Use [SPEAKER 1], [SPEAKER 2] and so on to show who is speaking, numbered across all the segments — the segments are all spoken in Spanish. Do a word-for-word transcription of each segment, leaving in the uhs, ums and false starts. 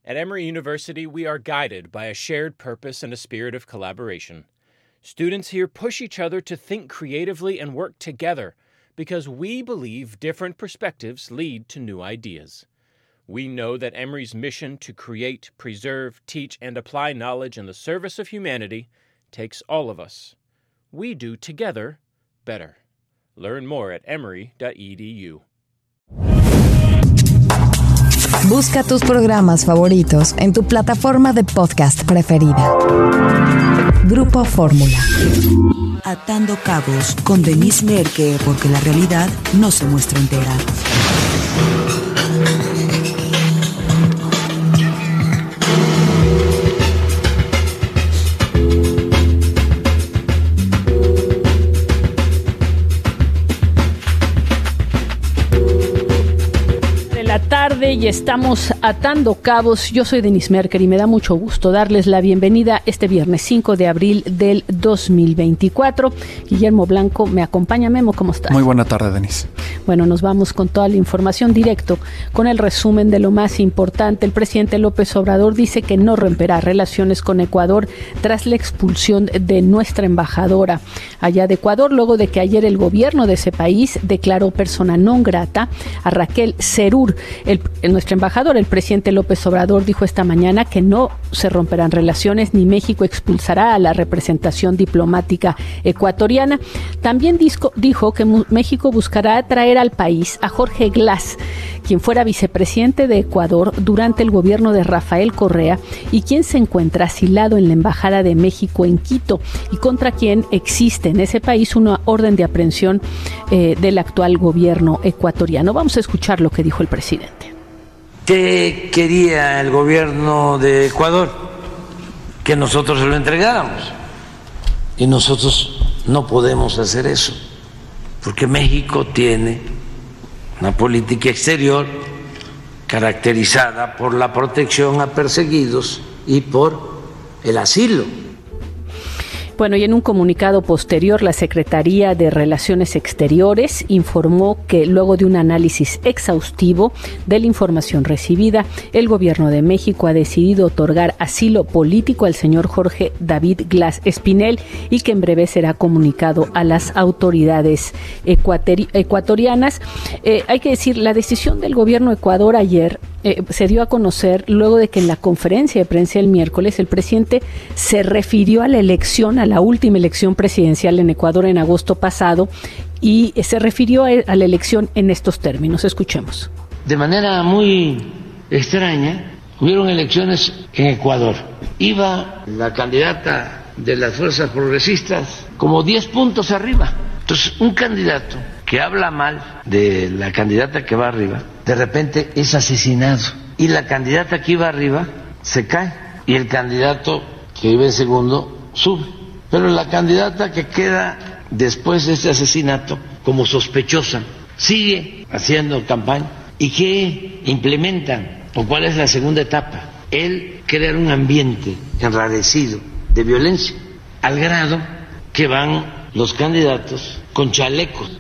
[SPEAKER 1] At Emory University, we are guided by a shared purpose and a spirit of collaboration. Students here push each other to think creatively and work together because we believe different perspectives lead to new ideas. We know that Emory's mission to create, preserve, teach, and apply knowledge in the service of humanity takes all of us. We do together better. Learn more at emory dot e d u.
[SPEAKER 2] Busca tus programas favoritos en tu plataforma de podcast preferida. Grupo Fórmula.
[SPEAKER 3] Atando cabos con Denise Merker, porque la realidad no se muestra entera.
[SPEAKER 4] Tarde y estamos atando cabos. Yo soy Denise Merker y me da mucho gusto darles la bienvenida este viernes cinco de abril del dos mil veinticuatro. Guillermo Blanco me acompaña. Memo, ¿cómo estás?
[SPEAKER 5] Muy buena tarde, Denise.
[SPEAKER 4] Bueno, nos vamos con toda la información directo, con el resumen de lo más importante. El presidente López Obrador dice que no romperá relaciones con Ecuador tras la expulsión de nuestra embajadora allá de Ecuador, luego de que ayer el gobierno de ese país declaró persona non grata a Raquel Serur. El, el, nuestro embajador, el presidente López Obrador, dijo esta mañana que no se romperán relaciones ni México expulsará a la representación diplomática ecuatoriana. También disco, dijo que México buscará traer al país a Jorge Glass, quien fuera vicepresidente de Ecuador durante el gobierno de Rafael Correa y quien se encuentra asilado en la Embajada de México en Quito y contra quien existe en ese país una orden de aprehensión eh, del actual gobierno ecuatoriano. Vamos a escuchar lo que dijo el presidente.
[SPEAKER 6] ¿Qué quería el gobierno de Ecuador? Que nosotros se lo entregáramos. Y nosotros no podemos hacer eso, porque México tiene una política exterior caracterizada por la protección a perseguidos y por el asilo.
[SPEAKER 4] Bueno, y en un comunicado posterior, la Secretaría de Relaciones Exteriores informó que luego de un análisis exhaustivo de la información recibida, el gobierno de México ha decidido otorgar asilo político al señor Jorge David Glass Espinel y que en breve será comunicado a las autoridades ecuatori- ecuatorianas. Eh, hay que decir, la decisión del gobierno de Ecuador ayer Eh, se dio a conocer luego de que en la conferencia de prensa el miércoles el presidente se refirió a la elección, a la última elección presidencial en Ecuador en agosto pasado y se refirió a, a la elección en estos términos. Escuchemos.
[SPEAKER 6] De manera muy extraña, hubieron elecciones en Ecuador. Iba la candidata de las fuerzas progresistas como diez puntos arriba. Entonces, un candidato que habla mal de la candidata que va arriba, de repente es asesinado. Y la candidata que iba arriba se cae. Y el candidato que iba en segundo sube. Pero la candidata que queda después de este asesinato como sospechosa sigue haciendo campaña. ¿Y qué implementan? ¿O cuál es la segunda etapa? El crear un ambiente enrarecido de violencia, al grado que van los candidatos con chalecos.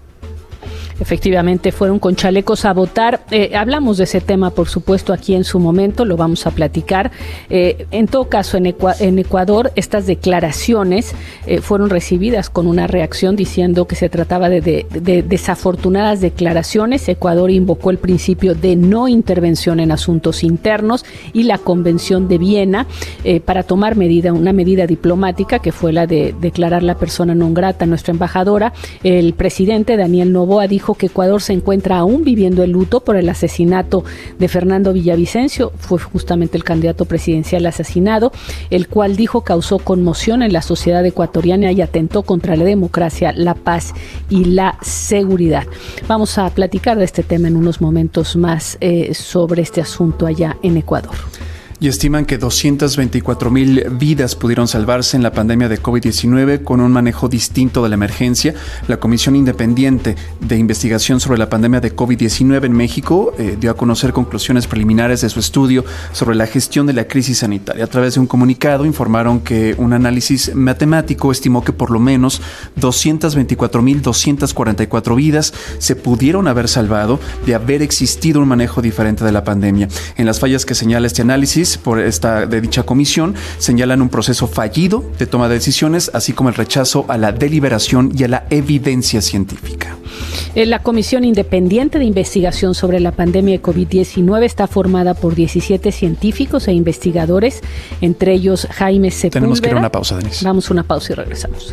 [SPEAKER 4] Efectivamente, fueron con chalecos a votar. Eh, hablamos de ese tema, por supuesto, aquí en su momento, lo vamos a platicar. Eh, en todo caso, en, Ecua- en Ecuador, estas declaraciones eh, fueron recibidas con una reacción diciendo que se trataba de, de, de desafortunadas declaraciones. Ecuador invocó el principio de no intervención en asuntos internos y la Convención de Viena eh, para tomar medida, una medida diplomática que fue la de declarar la persona non grata a nuestra embajadora. El presidente Daniel Noboa dijo que Ecuador se encuentra aún viviendo el luto por el asesinato de Fernando Villavicencio, fue justamente el candidato presidencial asesinado, el cual dijo causó conmoción en la sociedad ecuatoriana y atentó contra la democracia, la paz y la seguridad. Vamos a platicar de este tema en unos momentos más eh, sobre este asunto allá en Ecuador.
[SPEAKER 5] Y estiman que doscientas veinticuatro mil vidas pudieron salvarse en la pandemia de covid diecinueve con un manejo distinto de la emergencia. La Comisión Independiente de Investigación sobre la Pandemia de covid diecinueve en México eh, dio a conocer conclusiones preliminares de su estudio sobre la gestión de la crisis sanitaria. A través de un comunicado informaron que un análisis matemático estimó que por lo menos doscientas veinticuatro mil doscientas cuarenta y cuatro vidas se pudieron haber salvado de haber existido un manejo diferente de la pandemia. En las fallas que señala este análisis por esta de dicha comisión señalan un proceso fallido de toma de decisiones, así como el rechazo a la deliberación y a la evidencia científica.
[SPEAKER 4] La Comisión Independiente de Investigación sobre la Pandemia de covid diecinueve está formada por diecisiete científicos e investigadores, entre ellos Jaime Sepúlveda.
[SPEAKER 5] Tenemos que ir a una pausa, Denise.
[SPEAKER 4] Vamos a una pausa y regresamos.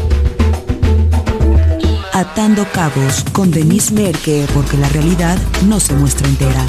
[SPEAKER 3] Atando Cabos con Denise Merker, porque la realidad no se muestra entera.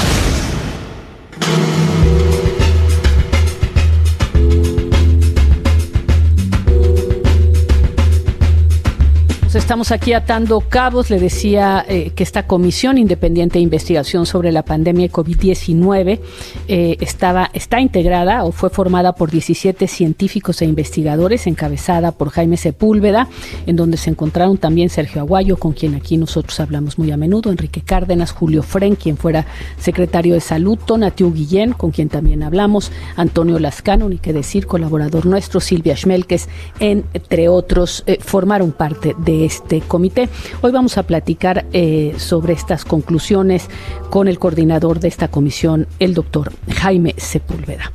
[SPEAKER 4] Estamos aquí atando cabos. Le decía eh, que esta Comisión Independiente de Investigación sobre la Pandemia de covid diecinueve eh, estaba, está integrada o fue formada por diecisiete científicos e investigadores, encabezada por Jaime Sepúlveda, en donde se encontraron también Sergio Aguayo, con quien aquí nosotros hablamos muy a menudo, Enrique Cárdenas, Julio Fren, quien fuera secretario de Salud, Tonatiuh Guillén, con quien también hablamos, Antonio Lascano, ni qué decir, colaborador nuestro, Silvia Schmelkes, entre otros, eh, formaron parte de este comité. Hoy vamos a platicar eh, sobre estas conclusiones con el coordinador de esta comisión, el doctor Jaime Sepúlveda.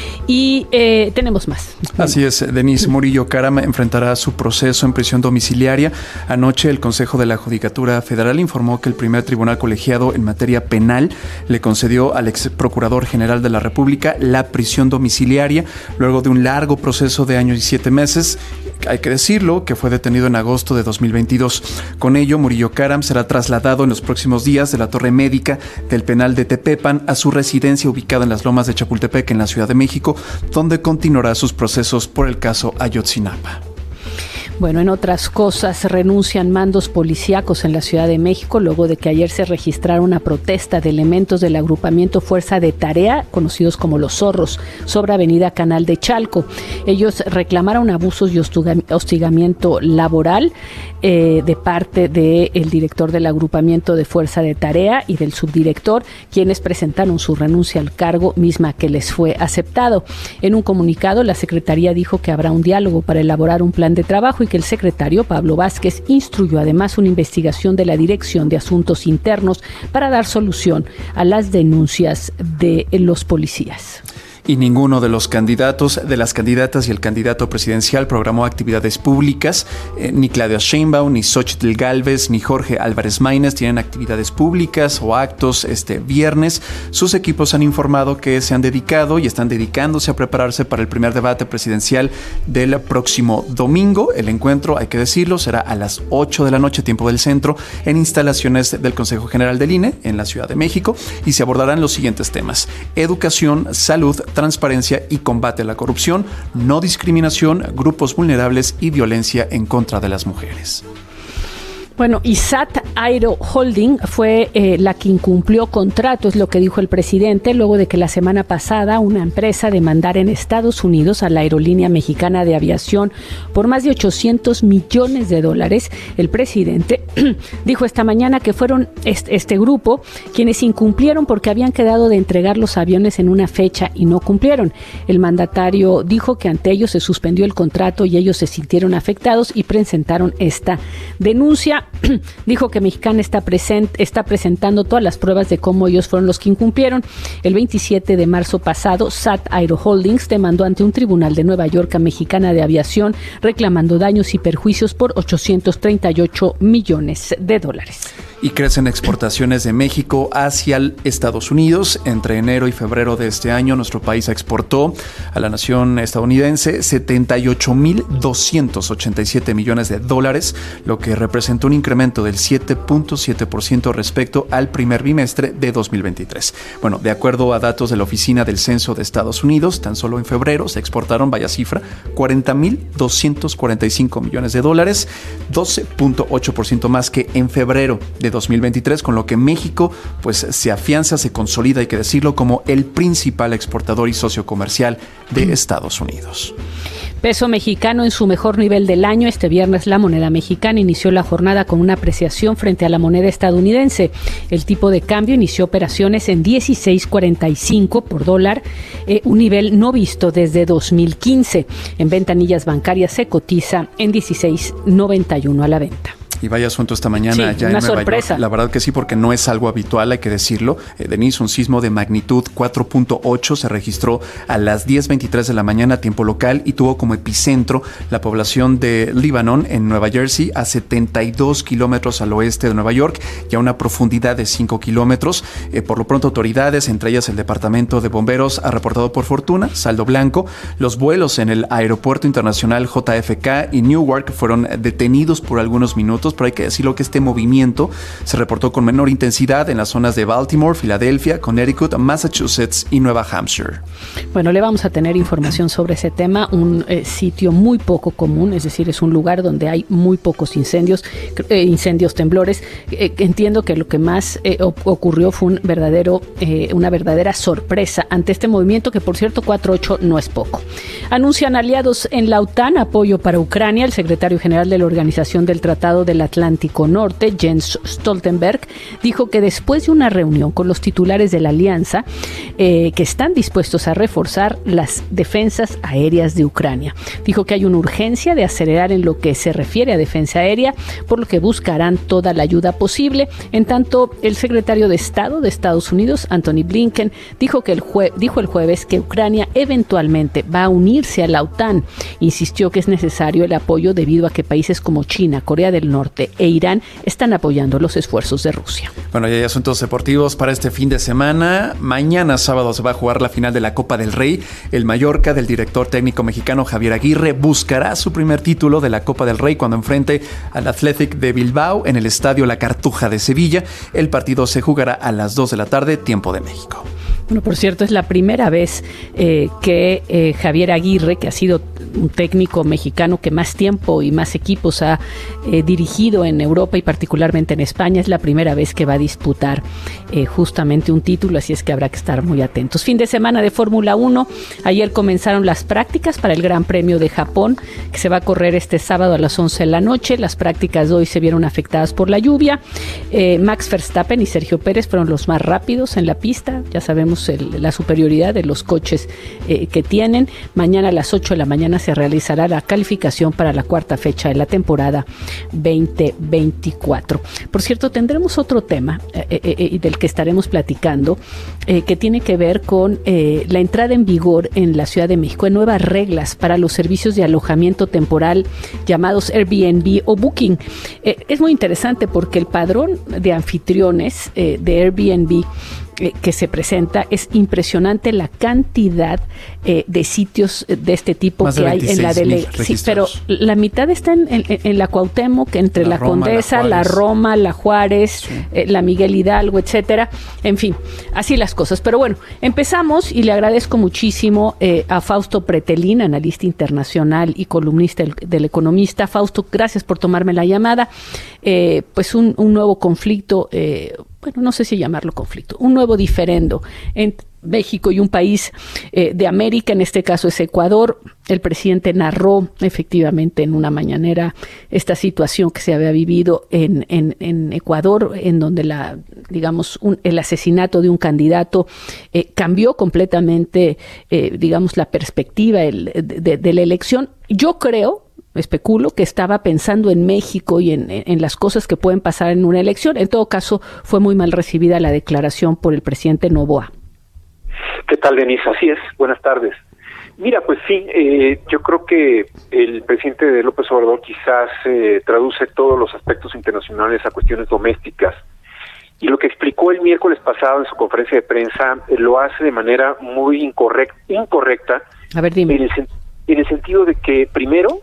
[SPEAKER 4] Y eh, tenemos más.
[SPEAKER 5] Así es, Denise. Murillo Karam enfrentará su proceso en prisión domiciliaria. Anoche el Consejo de la Judicatura Federal informó que el primer tribunal colegiado en materia penal le concedió al ex procurador general de la República la prisión domiciliaria luego de un largo proceso de año y siete meses. Hay que decirlo que fue detenido en agosto de dos mil veintidós. Con ello, Murillo Karam será trasladado en los próximos días de la torre médica del penal de Tepepan a su residencia ubicada en las Lomas de Chapultepec, en la Ciudad de México, donde continuará sus procesos por el caso Ayotzinapa.
[SPEAKER 4] Bueno, en otras cosas, renuncian mandos policíacos en la Ciudad de México luego de que ayer se registrara una protesta de elementos del agrupamiento Fuerza de Tarea, conocidos como los Zorros, sobre Avenida Canal de Chalco. Ellos reclamaron abusos y hostigamiento laboral eh, de parte del director del agrupamiento de Fuerza de Tarea y del subdirector, quienes presentaron su renuncia al cargo, misma que les fue aceptado. En un comunicado, la Secretaría dijo que habrá un diálogo para elaborar un plan de trabajo y que el secretario Pablo Vázquez instruyó además una investigación de la Dirección de Asuntos Internos para dar solución a las denuncias de los policías.
[SPEAKER 5] Y ninguno de los candidatos, de las candidatas y el candidato presidencial programó actividades públicas. Eh, ni Claudia Sheinbaum, ni Xóchitl Gálvez, ni Jorge Álvarez Maínez tienen actividades públicas o actos este viernes. Sus equipos han informado que se han dedicado y están dedicándose a prepararse para el primer debate presidencial del próximo domingo. El encuentro, hay que decirlo, será a las ocho de la noche, tiempo del centro, en instalaciones del Consejo General del I N E, en la Ciudad de México, y se abordarán los siguientes temas: educación, salud, transparencia y combate a la corrupción, no discriminación, grupos vulnerables y violencia en contra de las mujeres.
[SPEAKER 4] Bueno, y S A T Aero Holding fue eh, la que incumplió contrato, es lo que dijo el presidente, luego de que la semana pasada una empresa demandara en Estados Unidos a la Aerolínea Mexicana de Aviación por más de ochocientos millones de dólares. El presidente dijo esta mañana que fueron este, este grupo quienes incumplieron porque habían quedado de entregar los aviones en una fecha y no cumplieron. El mandatario dijo que ante ellos se suspendió el contrato y ellos se sintieron afectados y presentaron esta denuncia. Dijo que Mexicana está, present, está presentando todas las pruebas de cómo ellos fueron los que incumplieron. El veintisiete de marzo pasado, S A T Aero Holdings demandó ante un tribunal de Nueva York a Mexicana de Aviación reclamando daños y perjuicios por ochocientos treinta y ocho millones de dólares.
[SPEAKER 5] Y crecen exportaciones de México hacia Estados Unidos. Entre enero y febrero de este año, nuestro país exportó a la nación estadounidense setenta y ocho mil doscientos ochenta y siete millones de dólares, lo que representa un incremento del siete punto siete por ciento respecto al primer bimestre de dos mil veintitrés. Bueno, de acuerdo a datos de la Oficina del Censo de Estados Unidos, tan solo en febrero se exportaron, vaya cifra, cuarenta mil doscientos cuarenta y cinco millones de dólares, doce punto ocho por ciento más que en febrero de dos mil veintitrés, con lo que México pues se afianza, se consolida, hay que decirlo, como el principal exportador y socio comercial de Estados Unidos.
[SPEAKER 4] Peso mexicano en su mejor nivel del año. Este viernes la moneda mexicana inició la jornada con una apreciación frente a la moneda estadounidense. El tipo de cambio inició operaciones en dieciséis cuarenta y cinco por dólar, eh, un nivel no visto desde dos mil quince. En ventanillas bancarias se cotiza en dieciséis noventa y uno a la venta.
[SPEAKER 5] Y vaya asunto esta mañana
[SPEAKER 4] sí,
[SPEAKER 5] ya en Nueva
[SPEAKER 4] sorpresa.
[SPEAKER 5] York. La verdad que sí, porque no es algo habitual, hay que decirlo. Eh, Denise, un sismo de magnitud cuatro punto ocho se registró a las diez veintitrés de la mañana, tiempo local, y tuvo como epicentro la población de Lebanon, en Nueva Jersey, a setenta y dos kilómetros al oeste de Nueva York y a una profundidad de cinco kilómetros. Eh, por lo pronto, autoridades, entre ellas el Departamento de Bomberos, ha reportado por fortuna saldo blanco. Los vuelos en el Aeropuerto Internacional J F K y Newark fueron detenidos por algunos minutos, pero hay que decirlo que este movimiento se reportó con menor intensidad en las zonas de Baltimore, Filadelfia, Connecticut, Massachusetts y Nueva Hampshire.
[SPEAKER 4] Bueno, le vamos a tener información sobre ese tema, un eh, sitio muy poco común, es decir, es un lugar donde hay muy pocos incendios, eh, incendios, temblores. Eh, entiendo que lo que más eh, ocurrió fue un verdadero, eh, una verdadera sorpresa ante este movimiento, que por cierto cuatro ocho no es poco. Anuncian aliados en la OTAN apoyo para Ucrania. El secretario general de la Organización del Tratado de la Atlántico Norte, Jens Stoltenberg, dijo que después de una reunión con los titulares de la alianza, eh, que están dispuestos a reforzar las defensas aéreas de Ucrania. Dijo que hay una urgencia de acelerar en lo que se refiere a defensa aérea, por lo que buscarán toda la ayuda posible. En tanto, el secretario de Estado de Estados Unidos, Anthony Blinken, dijo que el jue- dijo el jueves que Ucrania eventualmente va a unirse a la OTAN. Insistió que es necesario el apoyo debido a que países como China, Corea del Norte e Irán están apoyando los esfuerzos de Rusia.
[SPEAKER 5] Bueno, ya hay asuntos deportivos para este fin de semana. Mañana sábado se va a jugar la final de la Copa del Rey. El Mallorca del director técnico mexicano Javier Aguirre buscará su primer título de la Copa del Rey cuando enfrente al Athletic de Bilbao en el estadio La Cartuja de Sevilla. El partido se jugará a las dos de la tarde, tiempo de México.
[SPEAKER 4] Bueno, por cierto, es la primera vez eh, que eh, Javier Aguirre, que ha sido un técnico mexicano que más tiempo y más equipos ha eh, dirigido en Europa y particularmente en España, es la primera vez que va a disputar eh, justamente un título, así es que habrá que estar muy atentos. Fin de semana de Fórmula uno. Ayer comenzaron las prácticas para el Gran Premio de Japón, que se va a correr este sábado a las once de la noche. Las prácticas de hoy se vieron afectadas por la lluvia. Eh, Max Verstappen y Sergio Pérez fueron los más rápidos en la pista. Ya sabemos El, la superioridad de los coches eh, que tienen. Mañana a las ocho de la mañana se realizará la calificación para la cuarta fecha de la temporada veinte veinticuatro. Por cierto, tendremos otro tema eh, eh, eh, del que estaremos platicando, eh, que tiene que ver con eh, la entrada en vigor en la Ciudad de México de nuevas reglas para los servicios de alojamiento temporal llamados Airbnb o Booking. Eh, es muy interesante porque el padrón de anfitriones eh, de Airbnb que se presenta, es impresionante la cantidad eh, de sitios de este tipo
[SPEAKER 5] Más
[SPEAKER 4] que hay en la delegación. Sí, pero la mitad está en, en, en la Cuauhtémoc, entre la, la Roma, Condesa, la, la Roma, la Juárez, sí. eh, la Miguel Hidalgo, etcétera. En fin, así las cosas. Pero bueno, empezamos y le agradezco muchísimo eh, a Fausto Pretelín, analista internacional y columnista del, del Economista. Fausto, gracias por tomarme la llamada. Eh, pues un, un nuevo conflicto, eh, bueno, no sé si llamarlo conflicto, un nuevo diferendo entre México y un país eh, de América, en este caso es Ecuador. El presidente narró efectivamente en una mañanera esta situación que se había vivido en, en, en Ecuador, en donde la, digamos, un, el asesinato de un candidato eh, cambió completamente, eh, digamos, la perspectiva el, de, de, de la elección. Yo creo, especulo, que estaba pensando en México y en, en las cosas que pueden pasar en una elección. En todo caso, fue muy mal recibida la declaración por el presidente Noboa.
[SPEAKER 7] ¿Qué tal, Denise? Así es. Buenas tardes. Mira, pues sí, eh, yo creo que el presidente de López Obrador quizás eh, traduce todos los aspectos internacionales a cuestiones domésticas. Y lo que explicó el miércoles pasado en su conferencia de prensa eh, lo hace de manera muy incorrecta, incorrecta
[SPEAKER 4] A ver, dime.
[SPEAKER 7] En el, en el sentido de que, primero,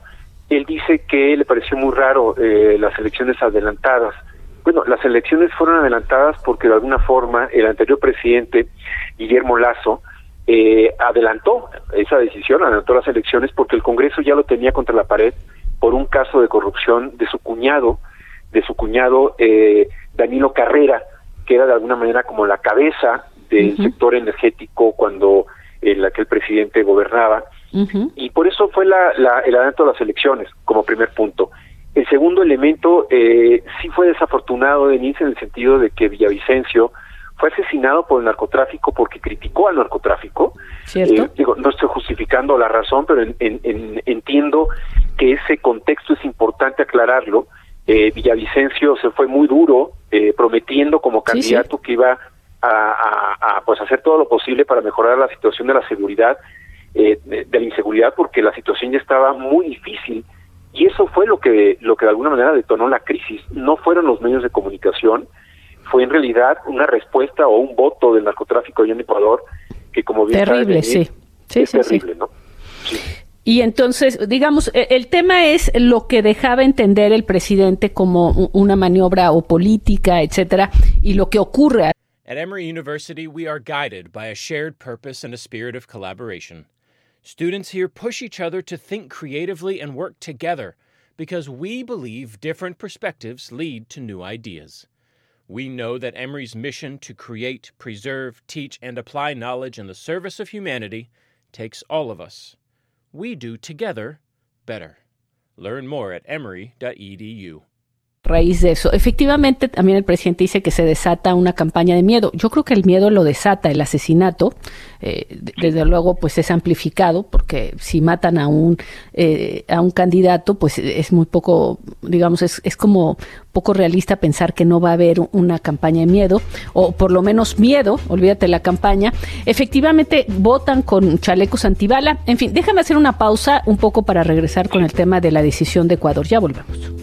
[SPEAKER 7] él dice que le pareció muy raro eh, las elecciones adelantadas. Bueno, las elecciones fueron adelantadas porque de alguna forma el anterior presidente, Guillermo Lasso, eh, adelantó esa decisión, adelantó las elecciones porque el Congreso ya lo tenía contra la pared por un caso de corrupción de su cuñado, de su cuñado eh, Danilo Carrera, que era de alguna manera como la cabeza del uh-huh. sector energético cuando el aquel presidente gobernaba. Uh-huh. Y por eso fue la, la, el adelanto de las elecciones, como primer punto. El segundo elemento eh, sí fue desafortunado, Denise, en el sentido de que Villavicencio fue asesinado por el narcotráfico porque criticó al narcotráfico. ¿Cierto? Eh, digo, no estoy justificando la razón, pero en, en, en, entiendo que ese contexto es importante aclararlo. Eh, Villavicencio se fue muy duro, eh, prometiendo como candidato sí, sí. que iba a, a, a pues hacer todo lo posible para mejorar la situación de la seguridad, eh, de, de la inseguridad, porque la situación ya estaba muy difícil. Y eso fue lo que lo que de alguna manera detonó la crisis. No fueron los medios de comunicación, fue en realidad una respuesta o un voto del narcotráfico allá en Ecuador, que como bien
[SPEAKER 4] terrible,
[SPEAKER 7] saben,
[SPEAKER 4] sí. Sí,
[SPEAKER 7] es
[SPEAKER 4] sí,
[SPEAKER 7] terrible,
[SPEAKER 4] sí.
[SPEAKER 7] ¿no? Sí.
[SPEAKER 4] Y entonces, digamos, el tema es lo que dejaba entender el presidente como una maniobra o política, etcétera, y lo que ocurre.
[SPEAKER 1] At Emory University, we are guided by a shared purpose and a spirit of collaboration. Students here push each other to think creatively and work together because we believe different perspectives lead to new ideas. We know that Emory's mission to create, preserve, teach, and apply knowledge in the service of humanity takes all of us. We do together better. Learn more at emory dot e d u.
[SPEAKER 4] Raíz de eso. Efectivamente, también el presidente dice que se desata una campaña de miedo. Yo creo que el miedo lo desata el asesinato. Eh, desde luego, pues es amplificado, porque si matan a un eh, a un candidato, pues es muy poco, digamos, es, es como poco realista pensar que no va a haber una campaña de miedo, o por lo menos miedo, olvídate la campaña. Efectivamente, votan con chalecos antibala. En fin, déjame hacer una pausa un poco para regresar con el tema de la decisión de Ecuador. Ya volvemos.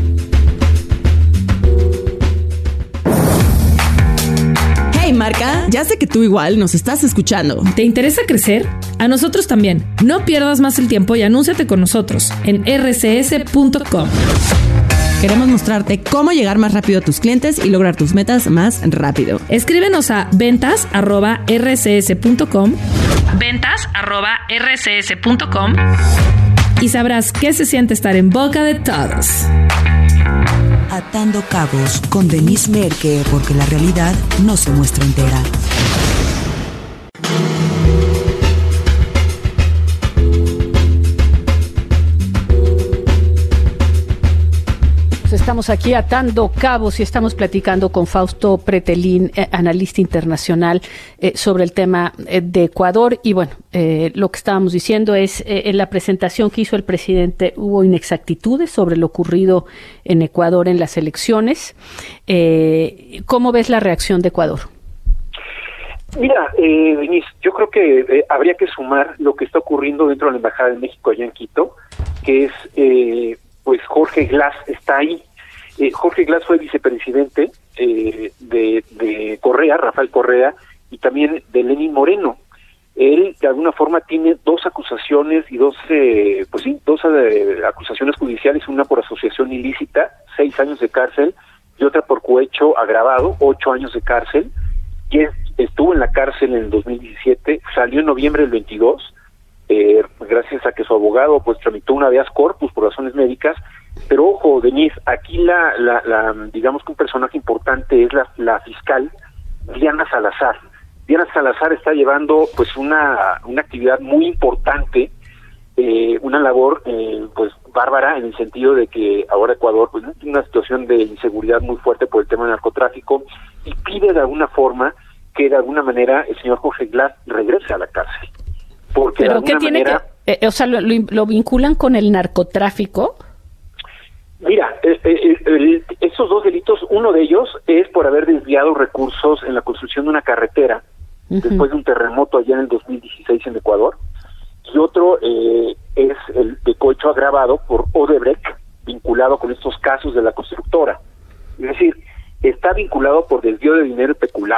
[SPEAKER 8] Hey Marca, ya sé que tú igual nos estás escuchando.
[SPEAKER 9] ¿Te interesa crecer? A nosotros también. No pierdas más el tiempo y anúnciate con nosotros en r c s punto com.
[SPEAKER 8] Queremos mostrarte cómo llegar más rápido a tus clientes y lograr tus metas más rápido.
[SPEAKER 9] Escríbenos a ventas arroba r c s punto com, ventas arroba r c s punto com, y sabrás qué se siente estar en boca de todos.
[SPEAKER 3] Atando Cabos con Denise Merker, porque la realidad no se muestra entera.
[SPEAKER 4] Estamos aquí atando cabos y estamos platicando con Fausto Pretelín, eh, analista internacional, eh, sobre el tema eh, de Ecuador. Y bueno, eh, lo que estábamos diciendo es, eh, en la presentación que hizo el presidente hubo inexactitudes sobre lo ocurrido en Ecuador en las elecciones. Eh, ¿Cómo ves la reacción de Ecuador?
[SPEAKER 7] Mira, eh, Denise, yo creo que eh, habría que sumar lo que está ocurriendo dentro de la Embajada de México allá en Quito, que es... Eh, pues Jorge Glass está ahí. Eh, Jorge Glass fue vicepresidente eh, de, de Correa, Rafael Correa, y también de Lenín Moreno. Él, de alguna forma, tiene dos acusaciones y dos, eh, pues sí, dos eh, acusaciones judiciales, una por asociación ilícita, seis años de cárcel, y otra por cohecho agravado, ocho años de cárcel. Y es, estuvo en la cárcel en el dos mil diecisiete, salió en noviembre del veintidós, Eh, gracias a que su abogado pues tramitó un habeas corpus por razones médicas. Pero ojo, Denise, aquí la, la, la digamos que un personaje importante es la, la fiscal Diana Salazar. Diana Salazar está llevando pues una, una actividad muy importante, eh, una labor eh, pues bárbara, en el sentido de que ahora Ecuador pues tiene una situación de inseguridad muy fuerte por el tema del narcotráfico, y pide de alguna forma que de alguna manera el señor Jorge Glass regrese a la cárcel. Porque
[SPEAKER 4] ¿Pero qué tiene
[SPEAKER 7] manera,
[SPEAKER 4] que...? Eh, o sea, lo, lo, ¿lo vinculan con el narcotráfico?
[SPEAKER 7] Mira, eh, eh, el, esos dos delitos, uno de ellos es por haber desviado recursos en la construcción de una carretera, uh-huh, después de un terremoto allá en el dos mil dieciséis en Ecuador, y otro eh, es el de cohecho agravado por Odebrecht, vinculado con estos casos de la constructora. Es decir, está vinculado por desvío de dinero peculado,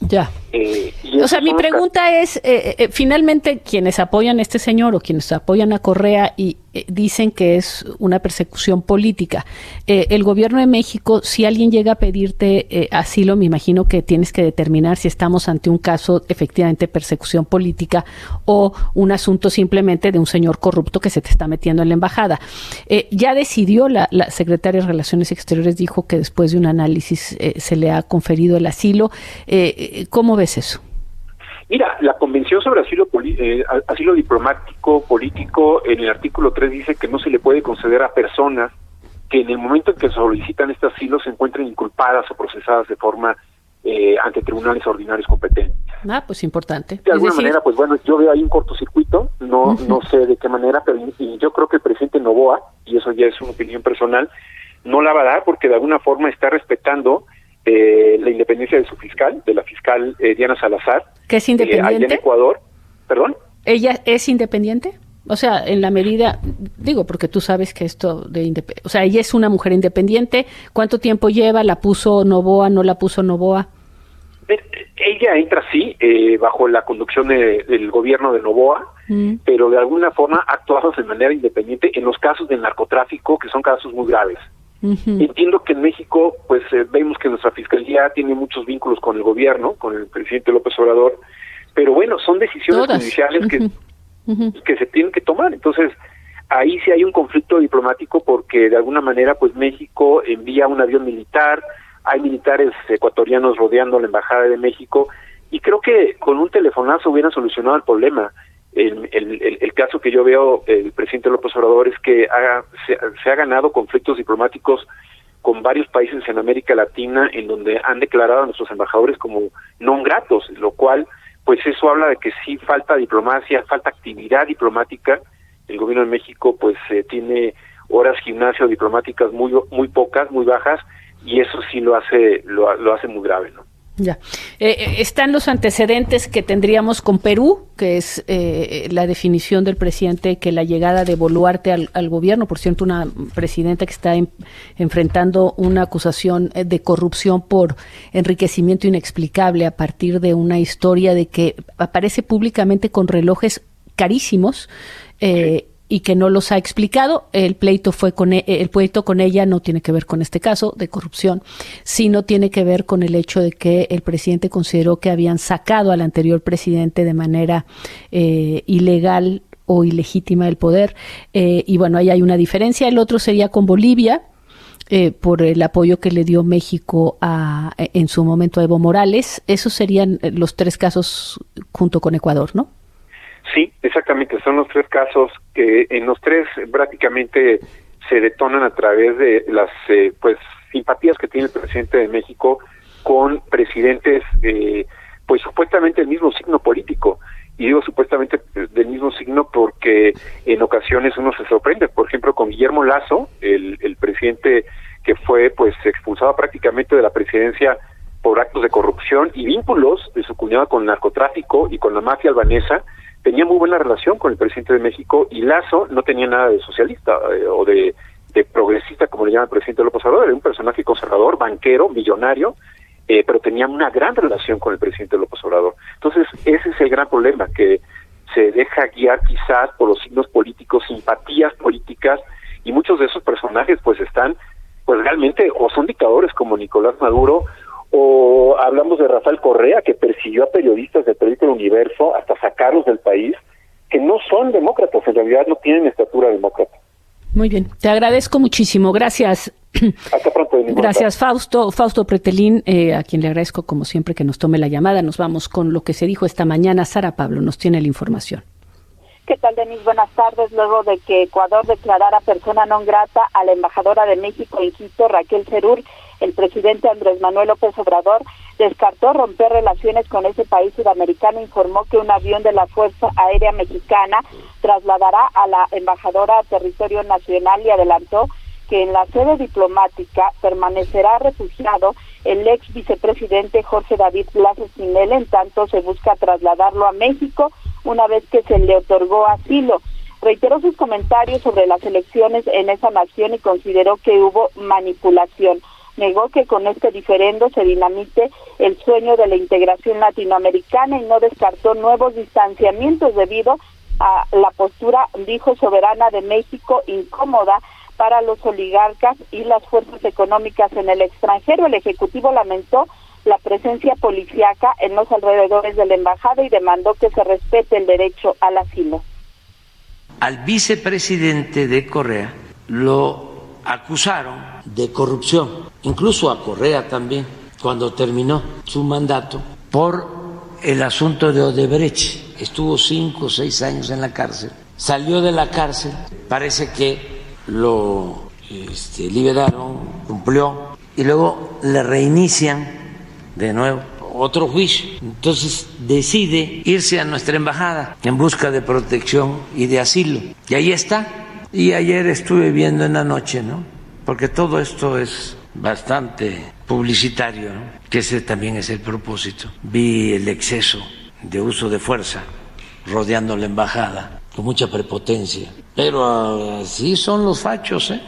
[SPEAKER 4] Ya.
[SPEAKER 7] Eh, y
[SPEAKER 4] o sea, mi pregunta ca- es, eh, eh, finalmente, quienes apoyan a este señor o quienes apoyan a Correa y eh, dicen que es una persecución política, eh, el gobierno de México, si alguien llega a pedirte eh, asilo, me imagino que tienes que determinar si estamos ante un caso efectivamente de persecución política o un asunto simplemente de un señor corrupto que se te está metiendo en la embajada. Eh, ya decidió, la, la secretaria de Relaciones Exteriores dijo que después de un análisis eh, se le ha conferido el asilo. Eh, ¿Cómo ves eso?
[SPEAKER 7] Mira, la Convención sobre asilo, poli- eh, asilo diplomático político en el artículo tres dice que no se le puede conceder a personas que en el momento en que solicitan este asilo se encuentren inculpadas o procesadas de forma eh, ante tribunales ordinarios competentes.
[SPEAKER 4] Ah, pues importante.
[SPEAKER 7] De alguna
[SPEAKER 4] es decir...
[SPEAKER 7] manera, pues bueno, yo veo ahí un cortocircuito, no uh-huh. no sé de qué manera, pero y yo creo que el presidente Noboa, y eso ya es una opinión personal, no la va a dar porque de alguna forma está respetando Eh, la independencia de su fiscal, de la fiscal eh, Diana Salazar,
[SPEAKER 4] que es independiente,
[SPEAKER 7] eh, allá en Ecuador. ¿Perdón?
[SPEAKER 4] ¿Ella es independiente? O sea, en la medida, digo, porque tú sabes que esto de indep- o sea, ella es una mujer independiente. ¿Cuánto tiempo lleva? ¿La puso Noboa? ¿No la puso Noboa?
[SPEAKER 7] Eh, ella entra sí eh, bajo la conducción de, del gobierno de Noboa, mm. pero de alguna forma ha actuado de manera independiente en los casos del narcotráfico, que son casos muy graves. Uh-huh. Entiendo que en México, pues eh, vemos que nuestra fiscalía tiene muchos vínculos con el gobierno, con el presidente López Obrador, pero bueno, son decisiones Todas. judiciales que, uh-huh. Uh-huh. que se tienen que tomar. Entonces, ahí sí hay un conflicto diplomático porque de alguna manera, pues México envía un avión militar, hay militares ecuatorianos rodeando la embajada de México, y creo que con un telefonazo hubieran solucionado el problema. El, el, el, el caso que yo veo el presidente López Obrador es que ha, se, se ha ganado conflictos diplomáticos con varios países en América Latina en donde han declarado a nuestros embajadores como no gratos, lo cual pues eso habla de que sí falta diplomacia, falta actividad diplomática. El gobierno de México pues eh, tiene horas gimnasio diplomáticas muy muy pocas, muy bajas, y eso sí lo hace lo, lo hace muy grave, ¿no?
[SPEAKER 4] Ya. Eh, están los antecedentes que tendríamos con Perú, que es eh, la definición del presidente que la llegada de Boluarte al, al gobierno, por cierto, una presidenta que está en, enfrentando una acusación de corrupción por enriquecimiento inexplicable a partir de una historia de que aparece públicamente con relojes carísimos, eh, y que no los ha explicado. El pleito fue con e- el pleito con ella no tiene que ver con este caso de corrupción, sino tiene que ver con el hecho de que el presidente consideró que habían sacado al anterior presidente de manera eh, ilegal o ilegítima del poder, eh, y bueno, ahí hay una diferencia. El otro sería con Bolivia, eh, por el apoyo que le dio México a, en su momento a Evo Morales. Esos serían los tres casos junto con Ecuador, ¿no?
[SPEAKER 7] Sí, exactamente, son los tres casos que en los tres prácticamente se detonan a través de las eh, pues simpatías que tiene el presidente de México con presidentes eh, pues supuestamente del mismo signo político, y digo supuestamente del mismo signo porque en ocasiones uno se sorprende. Por ejemplo, con Guillermo Lasso, el, el presidente que fue pues expulsado prácticamente de la presidencia por actos de corrupción y vínculos de su cuñado con el narcotráfico y con la mafia albanesa, tenía muy buena relación con el presidente de México, y Lasso no tenía nada de socialista eh, o de, de progresista, como le llama el presidente López Obrador. Era un personaje conservador, banquero, millonario, eh, pero tenía una gran relación con el presidente López Obrador. Entonces, ese es el gran problema, que se deja guiar quizás por los signos políticos, simpatías políticas, y muchos de esos personajes pues están, pues realmente, o son dictadores como Nicolás Maduro, o hablamos de Rafael Correa, que persiguió a periodistas del periódico El Universo hasta sacarlos del país, que no son demócratas, en realidad no tienen estatura demócrata.
[SPEAKER 4] Muy bien, te agradezco muchísimo, gracias.
[SPEAKER 7] Hasta pronto.
[SPEAKER 4] Gracias, Fausto, Fausto Pretelín, eh, a quien le agradezco como siempre que nos tome la llamada. Nos vamos con lo que se dijo esta mañana. Sara Pablo nos tiene la información.
[SPEAKER 10] ¿Qué tal, Denise? Buenas tardes. Luego de que Ecuador declarara persona non grata a la embajadora de México en Quito, Raquel Cerur, el presidente Andrés Manuel López Obrador descartó romper relaciones con ese país sudamericano. Informó que un avión de la Fuerza Aérea Mexicana trasladará a la embajadora a territorio nacional, y adelantó que en la sede diplomática permanecerá refugiado el ex vicepresidente Jorge David Plaza Espinel, en tanto se busca trasladarlo a México una vez que se le otorgó asilo. Reiteró sus comentarios sobre las elecciones en esa nación y consideró que hubo manipulación. negó que con este diferendo se dinamite el sueño de la integración latinoamericana y no descartó nuevos distanciamientos debido a la postura, dijo, soberana de México, incómoda para los oligarcas y las fuerzas económicas en el extranjero. El Ejecutivo lamentó la presencia policíaca en los alrededores de la embajada y demandó que se respete el derecho al asilo.
[SPEAKER 6] Al vicepresidente de Correa lo acusaron de corrupción, incluso a Correa también, cuando terminó su mandato, por el asunto de Odebrecht. Estuvo cinco o seis años en la cárcel, salió de la cárcel, parece que lo este, liberaron, cumplió, y luego le reinician de nuevo otro juicio. Entonces decide irse a nuestra embajada en busca de protección y de asilo. Y ahí está. Y ayer estuve viendo en la noche, ¿no? Porque todo esto es bastante publicitario, ¿no? Que ese también es el propósito. Vi el exceso de uso de fuerza rodeando la embajada con mucha prepotencia. Pero así son los fachos, ¿eh?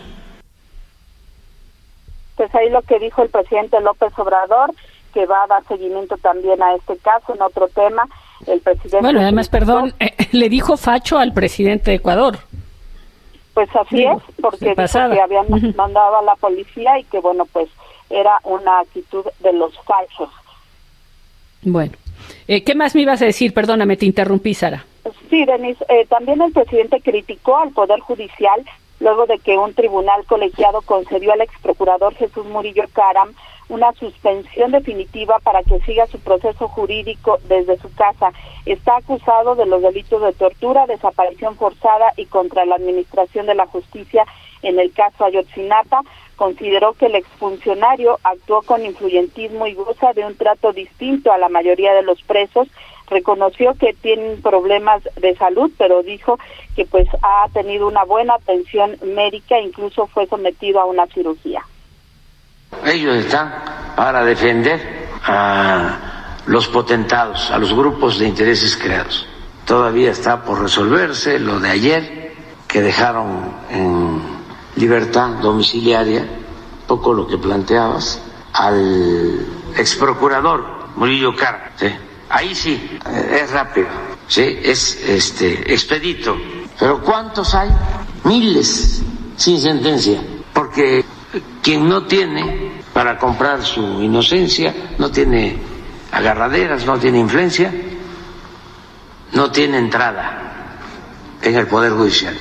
[SPEAKER 10] Pues ahí lo que dijo el presidente López Obrador, que va a dar seguimiento también a este caso. En otro tema, el presidente...
[SPEAKER 4] Bueno, además, perdón, eh, le dijo facho al presidente de Ecuador.
[SPEAKER 10] Pues así es, porque dijo que habían uh-huh. mandado a la policía y que, bueno, pues era una actitud de los fachos.
[SPEAKER 4] Bueno, eh, ¿qué más me ibas a decir? Perdóname, te interrumpí, Sara.
[SPEAKER 10] Sí, Denise, eh, también el presidente criticó al Poder Judicial luego de que un tribunal colegiado concedió al ex procurador Jesús Murillo Caram una suspensión definitiva para que siga su proceso jurídico desde su casa. Está acusado de los delitos de tortura, desaparición forzada y contra la administración de la justicia en el caso Ayotzinapa. Consideró que el exfuncionario actuó con influyentismo y goza de un trato distinto a la mayoría de los presos. Reconoció que tienen problemas de salud, pero dijo que pues ha tenido una buena atención médica, incluso fue sometido a una cirugía.
[SPEAKER 6] Ellos están para defender a los potentados, a los grupos de intereses creados. Todavía está por resolverse lo de ayer, que dejaron en libertad domiciliaria, poco lo que planteabas, al exprocurador Murillo Caram, ¿sí? Ahí sí, es rápido, sí, es este expedito. Pero ¿cuántos hay? Miles sin sentencia, porque quien no tiene para comprar su inocencia, no tiene agarraderas, no tiene influencia, no tiene entrada en el Poder Judicial.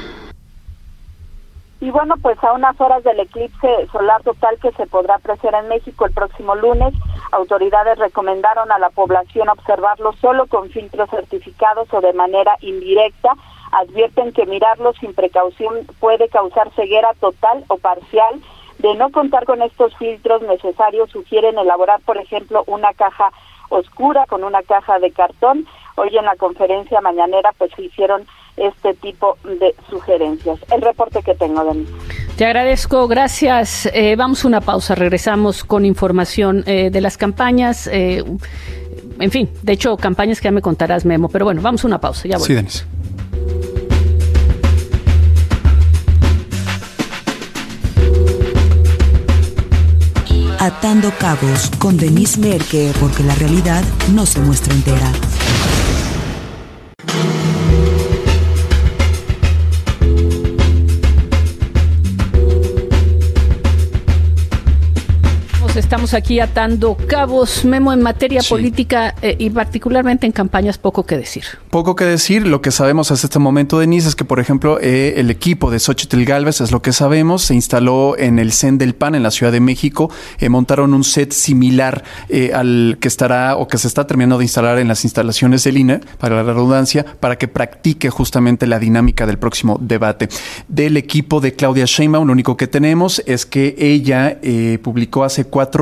[SPEAKER 10] Y bueno, pues a unas horas del eclipse solar total que se podrá apreciar en México el próximo lunes, autoridades recomendaron a la población observarlo solo con filtros certificados o de manera indirecta. Advierten que mirarlo sin precaución puede causar ceguera total o parcial. De no contar con estos filtros necesarios, sugieren elaborar, por ejemplo, una caja oscura con una caja de cartón. Hoy en la conferencia mañanera pues se hicieron este tipo de sugerencias. El reporte que tengo, Denise.
[SPEAKER 4] Te agradezco, gracias. Eh, vamos a una pausa, regresamos con información eh, de las campañas, eh, en fin, de hecho, campañas que ya me contarás, Memo, pero bueno, vamos a una pausa, ya volvemos.
[SPEAKER 5] Sí, Denise.
[SPEAKER 3] Atando cabos con Denise Merker, porque la realidad no se muestra entera.
[SPEAKER 4] Estamos aquí atando cabos, Memo, en materia sí. política eh, y particularmente en campañas, poco que decir.
[SPEAKER 5] Poco que decir. Lo que sabemos hasta este momento, Denise, es que, por ejemplo, eh, el equipo de Xóchitl Gálvez, es lo que sabemos, se instaló en el C E N del P A N en la Ciudad de México. Eh, montaron un set similar eh, al que estará o que se está terminando de instalar en las instalaciones del I N E, para la redundancia, para que practique justamente la dinámica del próximo debate. Del equipo de Claudia Sheinbaum, lo único que tenemos es que ella eh, publicó hace cuatro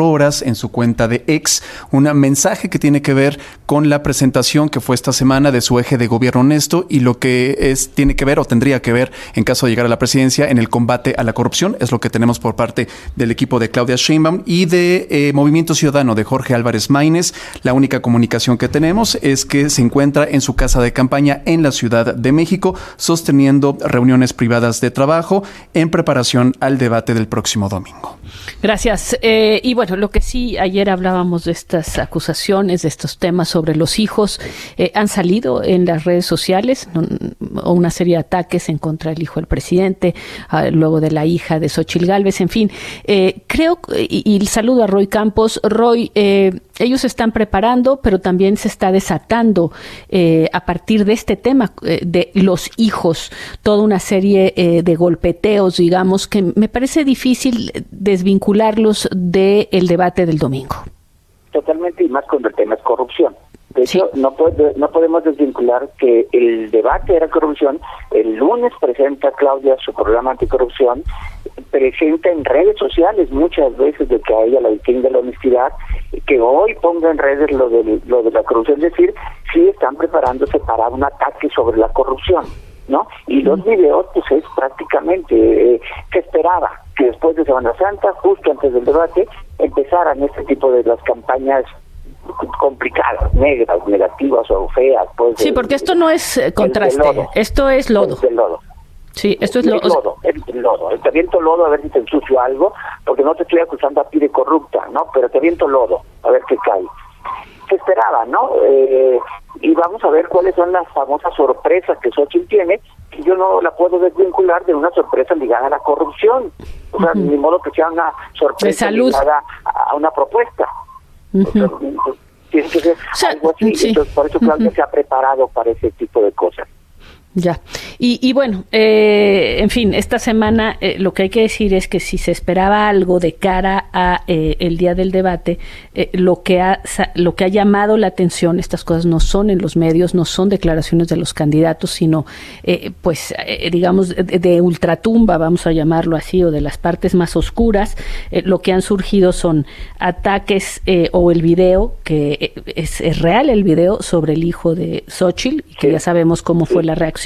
[SPEAKER 5] veinticuatro horas en su cuenta de X un mensaje que tiene que ver con la presentación que fue esta semana de su eje de gobierno honesto y lo que es tiene que ver o tendría que ver en caso de llegar a la presidencia en el combate a la corrupción. Es lo que tenemos por parte del equipo de Claudia Sheinbaum y de eh, Movimiento Ciudadano de Jorge Álvarez Maínez. La única comunicación que tenemos es que se encuentra en su casa de campaña en la Ciudad de México, sosteniendo reuniones privadas de trabajo en preparación al debate del próximo domingo.
[SPEAKER 4] Gracias. Eh, y bueno, lo que sí, ayer hablábamos de estas acusaciones, de estos temas sobre los hijos. Eh, han salido en las redes sociales no, una serie de ataques en contra del hijo del presidente, uh, luego de la hija de Xóchitl Gálvez, en fin. Eh, creo, y, y saludo a Roy Campos. Roy, eh, ellos se están preparando, pero también se está desatando eh, a partir de este tema eh, de los hijos, toda una serie eh, de golpeteos, digamos, que me parece difícil desvincularlos del debate del domingo.
[SPEAKER 11] Totalmente, y más cuando el tema es corrupción. De hecho, sí. no, puede, no podemos desvincular que el debate era corrupción. El lunes presenta Claudia su programa anticorrupción, presenta en redes sociales muchas veces de que a ella la distingue la honestidad, que hoy ponga en redes lo de, lo de la corrupción, es decir, sí están preparándose para un ataque sobre la corrupción, ¿no? Y los videos, pues es prácticamente, eh, se esperaba que después de Semana Santa, justo antes del debate, empezaran este tipo de las campañas complicadas, negras, negativas o feas. Pues,
[SPEAKER 4] sí, porque esto no es eh, contraste, esto es lodo.
[SPEAKER 11] Es lodo.
[SPEAKER 4] Sí, esto es, lo,
[SPEAKER 11] es lodo. Es lodo. Te aviento lodo a ver si te ensucio algo, porque no te estoy acusando a ti de corrupta, ¿no? Pero te aviento lodo, a ver qué cae. Se esperaba, ¿no? Eh, y vamos a ver cuáles son las famosas sorpresas que Xóchitl tiene, que yo no la puedo desvincular de una sorpresa ligada a la corrupción. O sea, uh-huh. ni modo que sea una sorpresa ligada a una propuesta. Uh-huh. O sea, tiene que ser o sea, algo así. Sí. Entonces, por eso Claudia uh-huh. se ha preparado para ese tipo de cosas.
[SPEAKER 4] Ya. Y, y bueno, eh, en fin, esta semana eh, lo que hay que decir es que si se esperaba algo de cara a eh, el día del debate, eh, lo que ha lo que ha llamado la atención, estas cosas no son en los medios, no son declaraciones de los candidatos, sino eh, pues eh, digamos de, de ultratumba, vamos a llamarlo así, o de las partes más oscuras. Eh, lo que han surgido son ataques eh, o el video, que eh, es, es real el video sobre el hijo de Xóchitl, que ya sabemos cómo fue la reacción.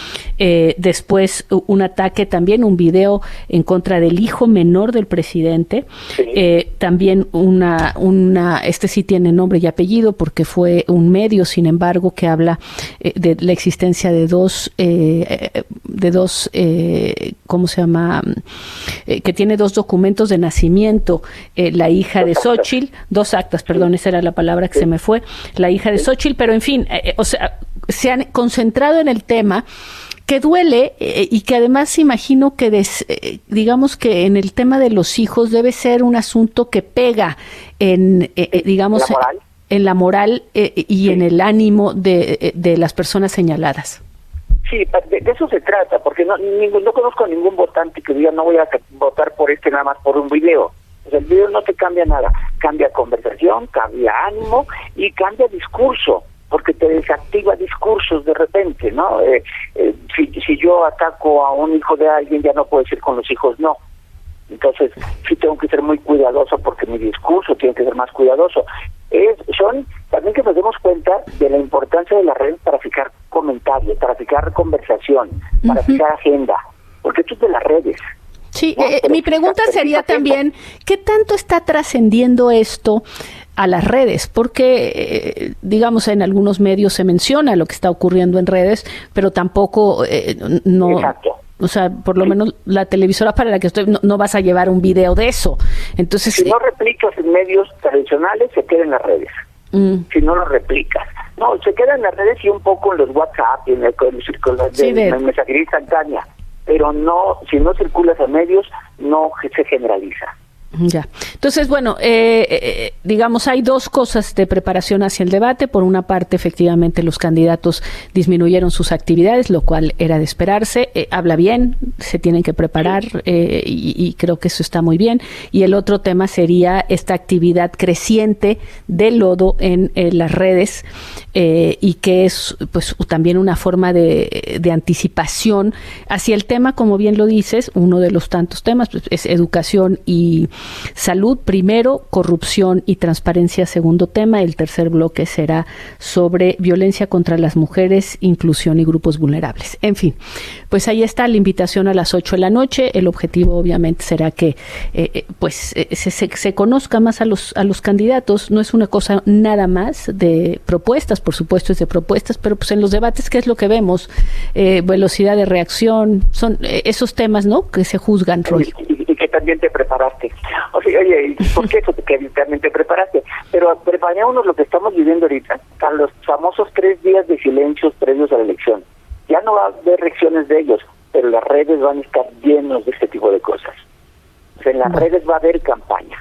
[SPEAKER 4] Eh, después un ataque también, un video en contra del hijo menor del presidente. Sí. Eh, también una, una, este sí tiene nombre y apellido porque fue un medio, sin embargo, que habla eh, de la existencia de dos, eh, de dos, eh, ¿cómo se llama? Eh, que tiene dos documentos de nacimiento, eh, la hija de Xóchitl, dos actas, perdón, esa era la palabra que sí. se me fue, la hija de Xóchitl, pero en fin, eh, o sea, se han concentrado en el tema que duele eh, y que además imagino que des, eh, digamos que en el tema de los hijos debe ser un asunto que pega en eh, eh, digamos
[SPEAKER 11] ¿La moral?
[SPEAKER 4] en la moral eh, y sí. en el ánimo de, de las personas señaladas.
[SPEAKER 11] Sí, de, de eso se trata, porque no, ningún, no conozco a ningún votante que diga no voy a votar por este nada más por un video. O sea, el video no te cambia nada, cambia conversación, cambia ánimo y cambia discurso, porque te desactiva discursos de repente, ¿no? Eh, eh, si, si yo ataco a un hijo de alguien, ya no puedo decir con los hijos no. Entonces, sí tengo que ser muy cuidadoso porque mi discurso tiene que ser más cuidadoso. Es, son también que nos demos cuenta de la importancia de las redes para fijar comentarios, para fijar conversación, para uh-huh. fijar agenda, porque esto es de las redes.
[SPEAKER 4] Sí, no, eh, mi pregunta sería también, ¿qué tanto está trascendiendo esto a las redes? Porque, eh, digamos, en algunos medios se menciona lo que está ocurriendo en redes, pero tampoco, eh, no...
[SPEAKER 11] Exacto.
[SPEAKER 4] O sea, por lo menos la televisora para la que estoy, no, no vas a llevar un video de eso. Entonces,
[SPEAKER 11] si no replicas en medios tradicionales, se queda en las redes. Mm. Si no lo replicas. No, se queda en las redes y un poco en los WhatsApp y en el, en el círculo de, sí, de... mensajería instantánea. Pero no, si no circulas a medios, no se generaliza.
[SPEAKER 4] Ya. Entonces, bueno, eh, eh, digamos, hay dos cosas de preparación hacia el debate. Por una parte, efectivamente, los candidatos disminuyeron sus actividades, lo cual era de esperarse. Eh, habla bien, se tienen que preparar eh, y, y creo que eso está muy bien. Y el otro tema sería esta actividad creciente de lodo en, en las redes eh, y que es, pues, también una forma de, de anticipación hacia el tema, como bien lo dices, uno de los tantos temas pues, es educación y salud primero, corrupción y transparencia segundo tema. El tercer bloque será sobre violencia contra las mujeres, inclusión y grupos vulnerables. En fin, pues ahí está la invitación a las ocho de la noche. El objetivo obviamente será que eh, pues eh, se, se, se conozca más a los, a los candidatos. No es una cosa nada más de propuestas, por supuesto es de propuestas, pero pues en los debates, ¿qué es lo que vemos? Eh, velocidad de reacción, son eh, esos temas, ¿no?, que se juzgan, Roy.
[SPEAKER 11] Y, y que también te preparaste. O sea, oye, ¿por qué eso? Que también te preparaste. Pero preparémonos lo que estamos viviendo ahorita, a los famosos tres días de silencios previos a la elección. Ya no va a haber reacciones de ellos, pero las redes van a estar llenos de este tipo de cosas. O sea, en las bueno. redes va a haber campaña.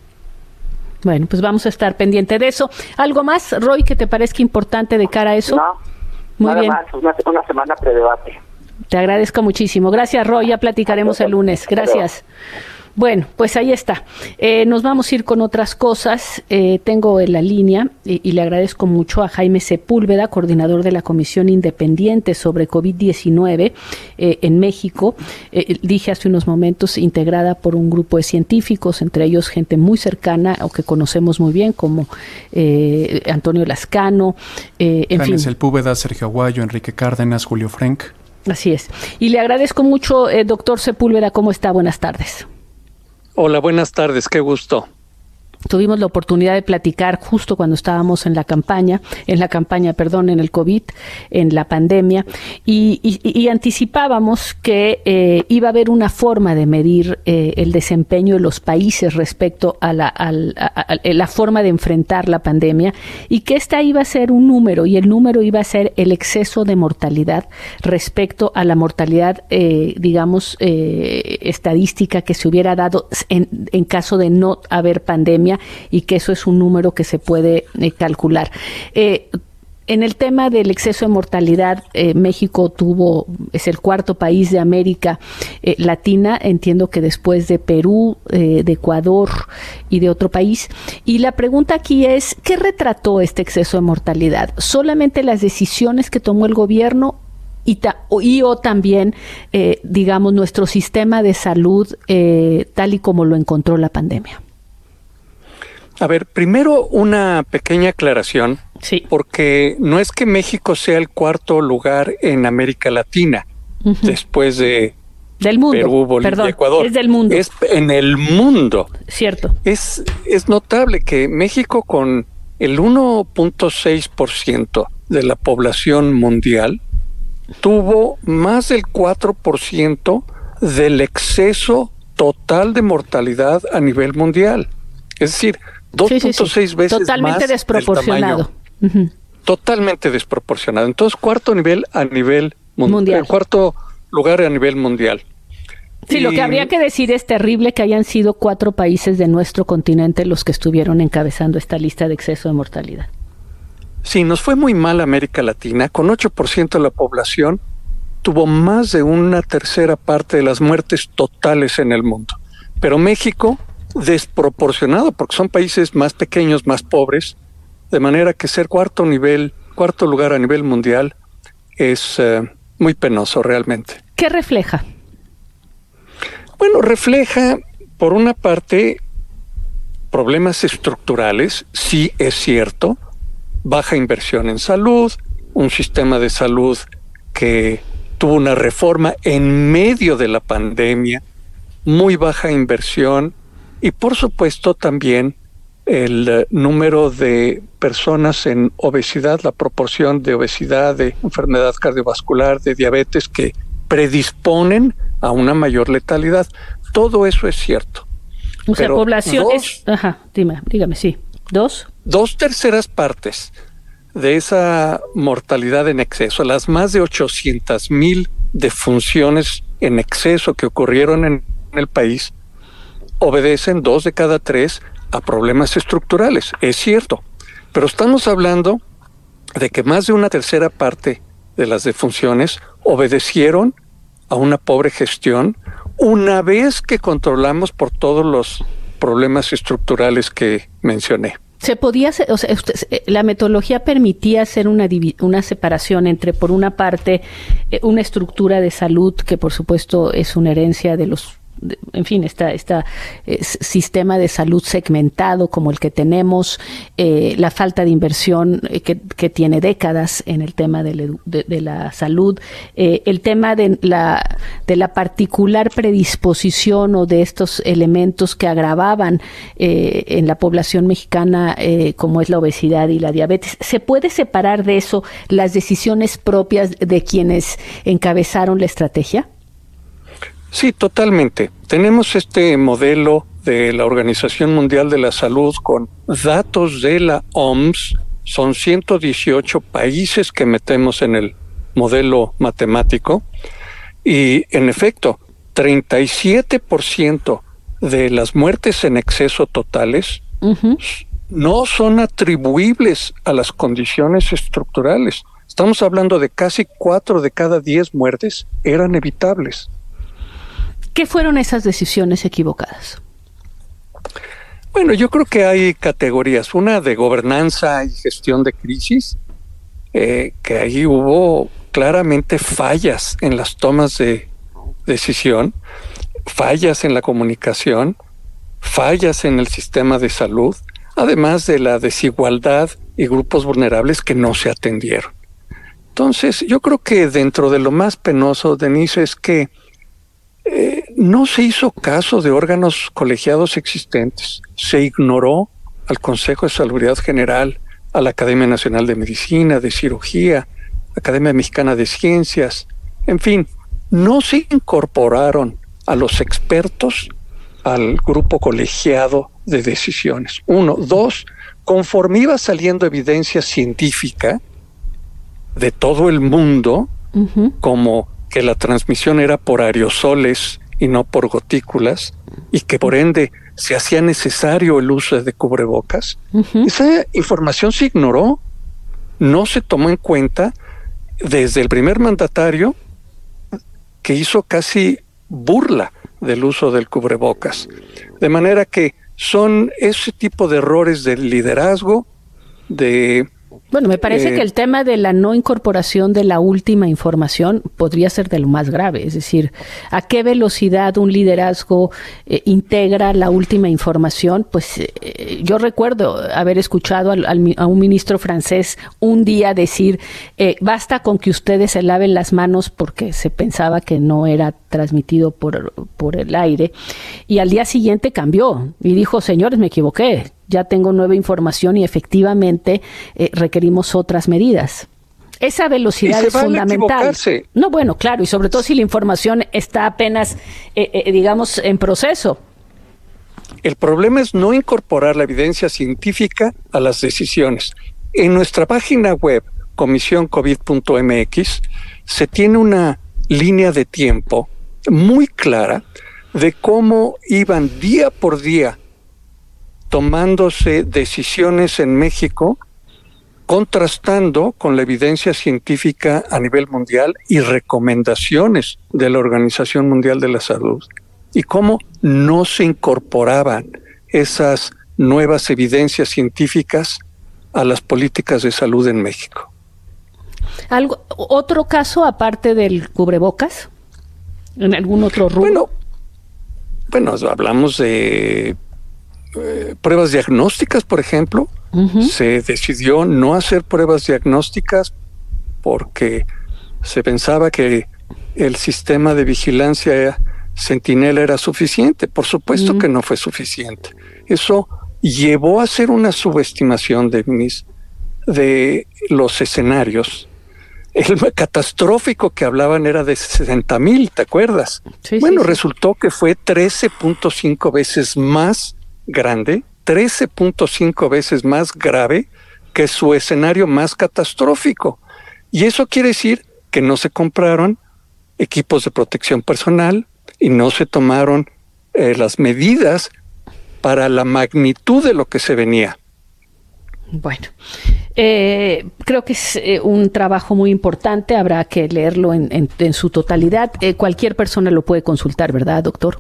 [SPEAKER 4] Bueno, pues vamos a estar pendiente de eso. ¿Algo más, Roy, que te parezca importante de cara a eso?
[SPEAKER 11] No,
[SPEAKER 4] muy
[SPEAKER 11] nada
[SPEAKER 4] bien.
[SPEAKER 11] más, una, una semana predebate.
[SPEAKER 4] Te agradezco muchísimo. Gracias, Roy. Ya platicaremos el lunes. Gracias. Bueno, pues ahí está. Eh, nos vamos a ir con otras cosas. Eh, tengo en la línea y, y le agradezco mucho a Jaime Sepúlveda, coordinador de la Comisión Independiente sobre COVID diecinueve eh, en México. Eh, dije hace unos momentos, integrada por un grupo de científicos, entre ellos gente muy cercana o que conocemos muy bien, como eh, Antonio Lascano. Eh, en
[SPEAKER 5] Jaime
[SPEAKER 4] fin.
[SPEAKER 5] Sepúlveda, Sergio Aguayo, Enrique Cárdenas, Julio Frenk.
[SPEAKER 4] Así es. Y le agradezco mucho, eh, doctor Sepúlveda. ¿Cómo está? Buenas tardes.
[SPEAKER 12] Hola, buenas tardes, qué gusto.
[SPEAKER 4] Tuvimos la oportunidad de platicar justo cuando estábamos en la campaña, en la campaña, perdón, en el COVID, en la pandemia, y, y, y anticipábamos que eh, iba a haber una forma de medir eh, el desempeño de los países respecto a la, a, a, a la forma de enfrentar la pandemia, y que esta iba a ser un número, y el número iba a ser el exceso de mortalidad respecto a la mortalidad, eh, digamos, eh, estadística que se hubiera dado en, en caso de no haber pandemia, y que eso es un número que se puede eh, calcular. Eh, en el tema del exceso de mortalidad, eh, México tuvo, es el cuarto país de América eh, Latina, entiendo que después de Perú, eh, de Ecuador y de otro país. Y la pregunta aquí es, ¿qué retrató este exceso de mortalidad? ¿Solamente las decisiones que tomó el gobierno y, ta, y o también, eh, digamos, nuestro sistema de salud eh, tal y como lo encontró la pandemia?
[SPEAKER 12] A ver, primero una pequeña aclaración,
[SPEAKER 4] sí.
[SPEAKER 12] porque no es que México sea el cuarto lugar en América Latina, uh-huh. después de
[SPEAKER 4] del mundo.
[SPEAKER 12] Perú, Bolivia,
[SPEAKER 4] Perdón,
[SPEAKER 12] Ecuador.
[SPEAKER 4] Es del mundo.
[SPEAKER 12] Es en el mundo.
[SPEAKER 4] Cierto.
[SPEAKER 12] Es, es notable que México, con el uno punto seis por ciento de la población mundial, tuvo más del cuatro por ciento del exceso total de mortalidad a nivel mundial. Es decir, dos punto seis sí, sí, sí. veces
[SPEAKER 4] totalmente
[SPEAKER 12] más
[SPEAKER 4] desproporcionado.
[SPEAKER 12] Del tamaño. Uh-huh. Totalmente desproporcionado. Entonces, cuarto nivel a nivel mun- mundial. El cuarto lugar a nivel mundial.
[SPEAKER 4] Sí, y lo que habría que decir es terrible que hayan sido cuatro países de nuestro continente los que estuvieron encabezando esta lista de exceso de mortalidad.
[SPEAKER 12] Sí, nos fue muy mal América Latina. Con ocho por ciento de la población tuvo más de una tercera parte de las muertes totales en el mundo. Pero México, desproporcionado, porque son países más pequeños, más pobres, de manera que ser cuarto nivel, cuarto lugar a nivel mundial es uh, muy penoso realmente.
[SPEAKER 4] ¿Qué refleja?
[SPEAKER 12] Bueno, refleja, por una parte, problemas estructurales, sí es cierto, baja inversión en salud, un sistema de salud que tuvo una reforma en medio de la pandemia, muy baja inversión, y por supuesto también el uh, número de personas en obesidad, la proporción de obesidad, de enfermedad cardiovascular, de diabetes que predisponen a una mayor letalidad. Todo eso es cierto.
[SPEAKER 4] O sea,
[SPEAKER 12] Pero
[SPEAKER 4] población
[SPEAKER 12] dos,
[SPEAKER 4] es... Ajá, dime, dígame, sí. ¿Dos?
[SPEAKER 12] Dos terceras partes de esa mortalidad en exceso, las más de ochocientas mil defunciones en exceso que ocurrieron en, en el país, obedecen dos de cada tres a problemas estructurales, es cierto, pero estamos hablando de que más de una tercera parte de las defunciones obedecieron a una pobre gestión una vez que controlamos por todos los problemas estructurales que mencioné.
[SPEAKER 4] Se podía hacer, o sea, usted, la metodología permitía hacer una una separación entre, por una parte, una estructura de salud que por supuesto es una herencia de los en fin, este esta, eh, sistema de salud segmentado como el que tenemos, eh, la falta de inversión eh, que, que tiene décadas en el tema de la, de, de la salud, eh, el tema de la, de la particular predisposición o de estos elementos que agravaban eh, en la población mexicana, eh, como es la obesidad y la diabetes. ¿Se puede separar de eso las decisiones propias de quienes encabezaron la estrategia?
[SPEAKER 12] Sí, totalmente. Tenemos este modelo de la Organización Mundial de la Salud con datos de la O M S. Son ciento dieciocho países que metemos en el modelo matemático y, en efecto, treinta y siete por ciento de las muertes en exceso totales uh-huh. no son atribuibles a las condiciones estructurales. Estamos hablando de casi cuatro de cada diez muertes eran evitables.
[SPEAKER 4] ¿Qué fueron esas decisiones equivocadas?
[SPEAKER 12] Bueno, yo creo que hay categorías. Una de gobernanza y gestión de crisis, eh, que ahí hubo claramente fallas en las tomas de decisión, fallas en la comunicación, fallas en el sistema de salud, además de la desigualdad y grupos vulnerables que no se atendieron. Entonces, yo creo que dentro de lo más penoso, Denise, es que Eh, no se hizo caso de órganos colegiados existentes. Se ignoró al Consejo de Salubridad General, a la Academia Nacional de Medicina, de Cirugía, Academia Mexicana de Ciencias. En fin, no se incorporaron a los expertos al grupo colegiado de decisiones. Uno. Dos, conforme iba saliendo evidencia científica de todo el mundo, uh-huh. como que la transmisión era por aerosoles y no por gotículas, y que por ende se hacía necesario el uso de cubrebocas. Uh-huh. Esa información se ignoró, no se tomó en cuenta desde el primer mandatario, que hizo casi burla del uso del cubrebocas. De manera que son ese tipo de errores del liderazgo, de...
[SPEAKER 4] Bueno, me parece eh, que el tema de la no incorporación de la última información podría ser de lo más grave. Es decir, ¿a qué velocidad un liderazgo eh, integra la última información? Pues eh, yo recuerdo haber escuchado al, al, a un ministro francés un día decir, eh, basta con que ustedes se laven las manos porque se pensaba que no era transmitido por, por el aire. Y al día siguiente cambió y dijo, señores, me equivoqué. Ya tengo nueva información y efectivamente eh, requerimos otras medidas. Esa velocidad es fundamental. No, bueno, claro, y sobre todo si la información está apenas, eh, eh, digamos, en proceso.
[SPEAKER 12] El problema es no incorporar la evidencia científica a las decisiones. En nuestra página web, comisión covid punto m x, se tiene una línea de tiempo muy clara de cómo iban día por día tomándose decisiones en México, contrastando con la evidencia científica a nivel mundial y recomendaciones de la Organización Mundial de la Salud, y cómo no se incorporaban esas nuevas evidencias científicas a las políticas de salud en México.
[SPEAKER 4] ¿Algo, otro caso aparte del cubrebocas? ¿En algún otro rubro?
[SPEAKER 12] Bueno, bueno, hablamos de Eh, pruebas diagnósticas, por ejemplo. Uh-huh. Se decidió no hacer pruebas diagnósticas porque se pensaba que el sistema de vigilancia Centinela era suficiente. Por supuesto uh-huh. que no fue suficiente. Eso llevó a hacer una subestimación de, mis, de los escenarios. El catastrófico que hablaban era de sesenta mil, ¿te acuerdas? Sí, bueno, sí, sí. Resultó que fue trece punto cinco veces más grande, trece punto cinco veces más grave que su escenario más catastrófico. Y eso quiere decir que no se compraron equipos de protección personal y no se tomaron eh, las medidas para la magnitud de lo que se venía.
[SPEAKER 4] Bueno, eh, creo que es eh, un trabajo muy importante, habrá que leerlo en, en, en su totalidad. Eh, cualquier persona lo puede consultar, ¿verdad, doctor?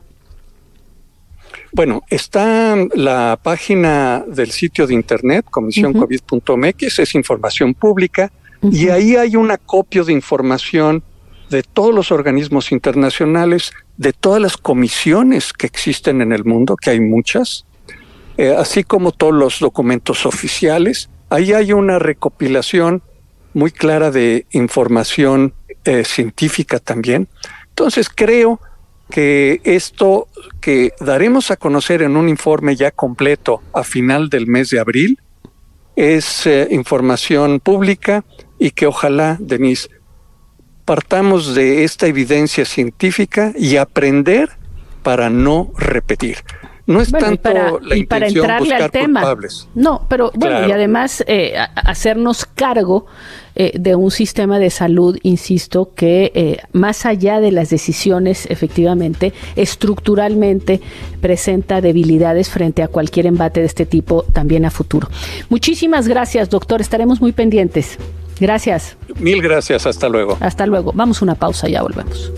[SPEAKER 12] Bueno, está la página del sitio de internet, comisión covid punto m x, es información pública, uh-huh. y ahí hay un acopio de información de todos los organismos internacionales, de todas las comisiones que existen en el mundo, que hay muchas, eh, así como todos los documentos oficiales. Ahí hay una recopilación muy clara de información eh, científica también. Entonces creo que esto que daremos a conocer en un informe ya completo a final del mes de abril es eh, información pública y que ojalá, Denise, partamos de esta evidencia científica y aprender para no repetir. No es
[SPEAKER 4] bueno,
[SPEAKER 12] tanto
[SPEAKER 4] y para,
[SPEAKER 12] la
[SPEAKER 4] y para
[SPEAKER 12] intención
[SPEAKER 4] entrarle
[SPEAKER 12] buscar
[SPEAKER 4] al tema.
[SPEAKER 12] culpables.
[SPEAKER 4] No, pero bueno,
[SPEAKER 12] Claro.
[SPEAKER 4] y además eh, a- hacernos cargo eh, de un sistema de salud, insisto, que eh, más allá de las decisiones, efectivamente, estructuralmente presenta debilidades frente a cualquier embate de este tipo también a futuro. Muchísimas gracias, doctor. Estaremos muy pendientes. Gracias.
[SPEAKER 12] Mil gracias. Hasta luego.
[SPEAKER 4] Hasta luego. Vamos a una pausa, ya volvemos.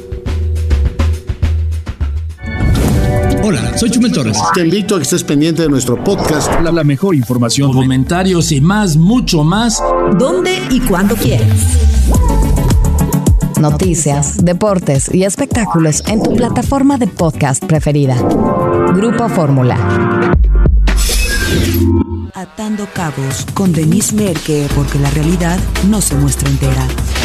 [SPEAKER 13] Hola, soy Chumel Torres.
[SPEAKER 14] Te invito a que estés pendiente de nuestro podcast.
[SPEAKER 13] La, la mejor información, comentarios y más, mucho más.
[SPEAKER 3] ¿Dónde y cuándo quieras?
[SPEAKER 2] Noticias, deportes y espectáculos en tu plataforma de podcast preferida. Grupo Fórmula.
[SPEAKER 3] Atando cabos con Denise Merker, porque la realidad no se muestra entera.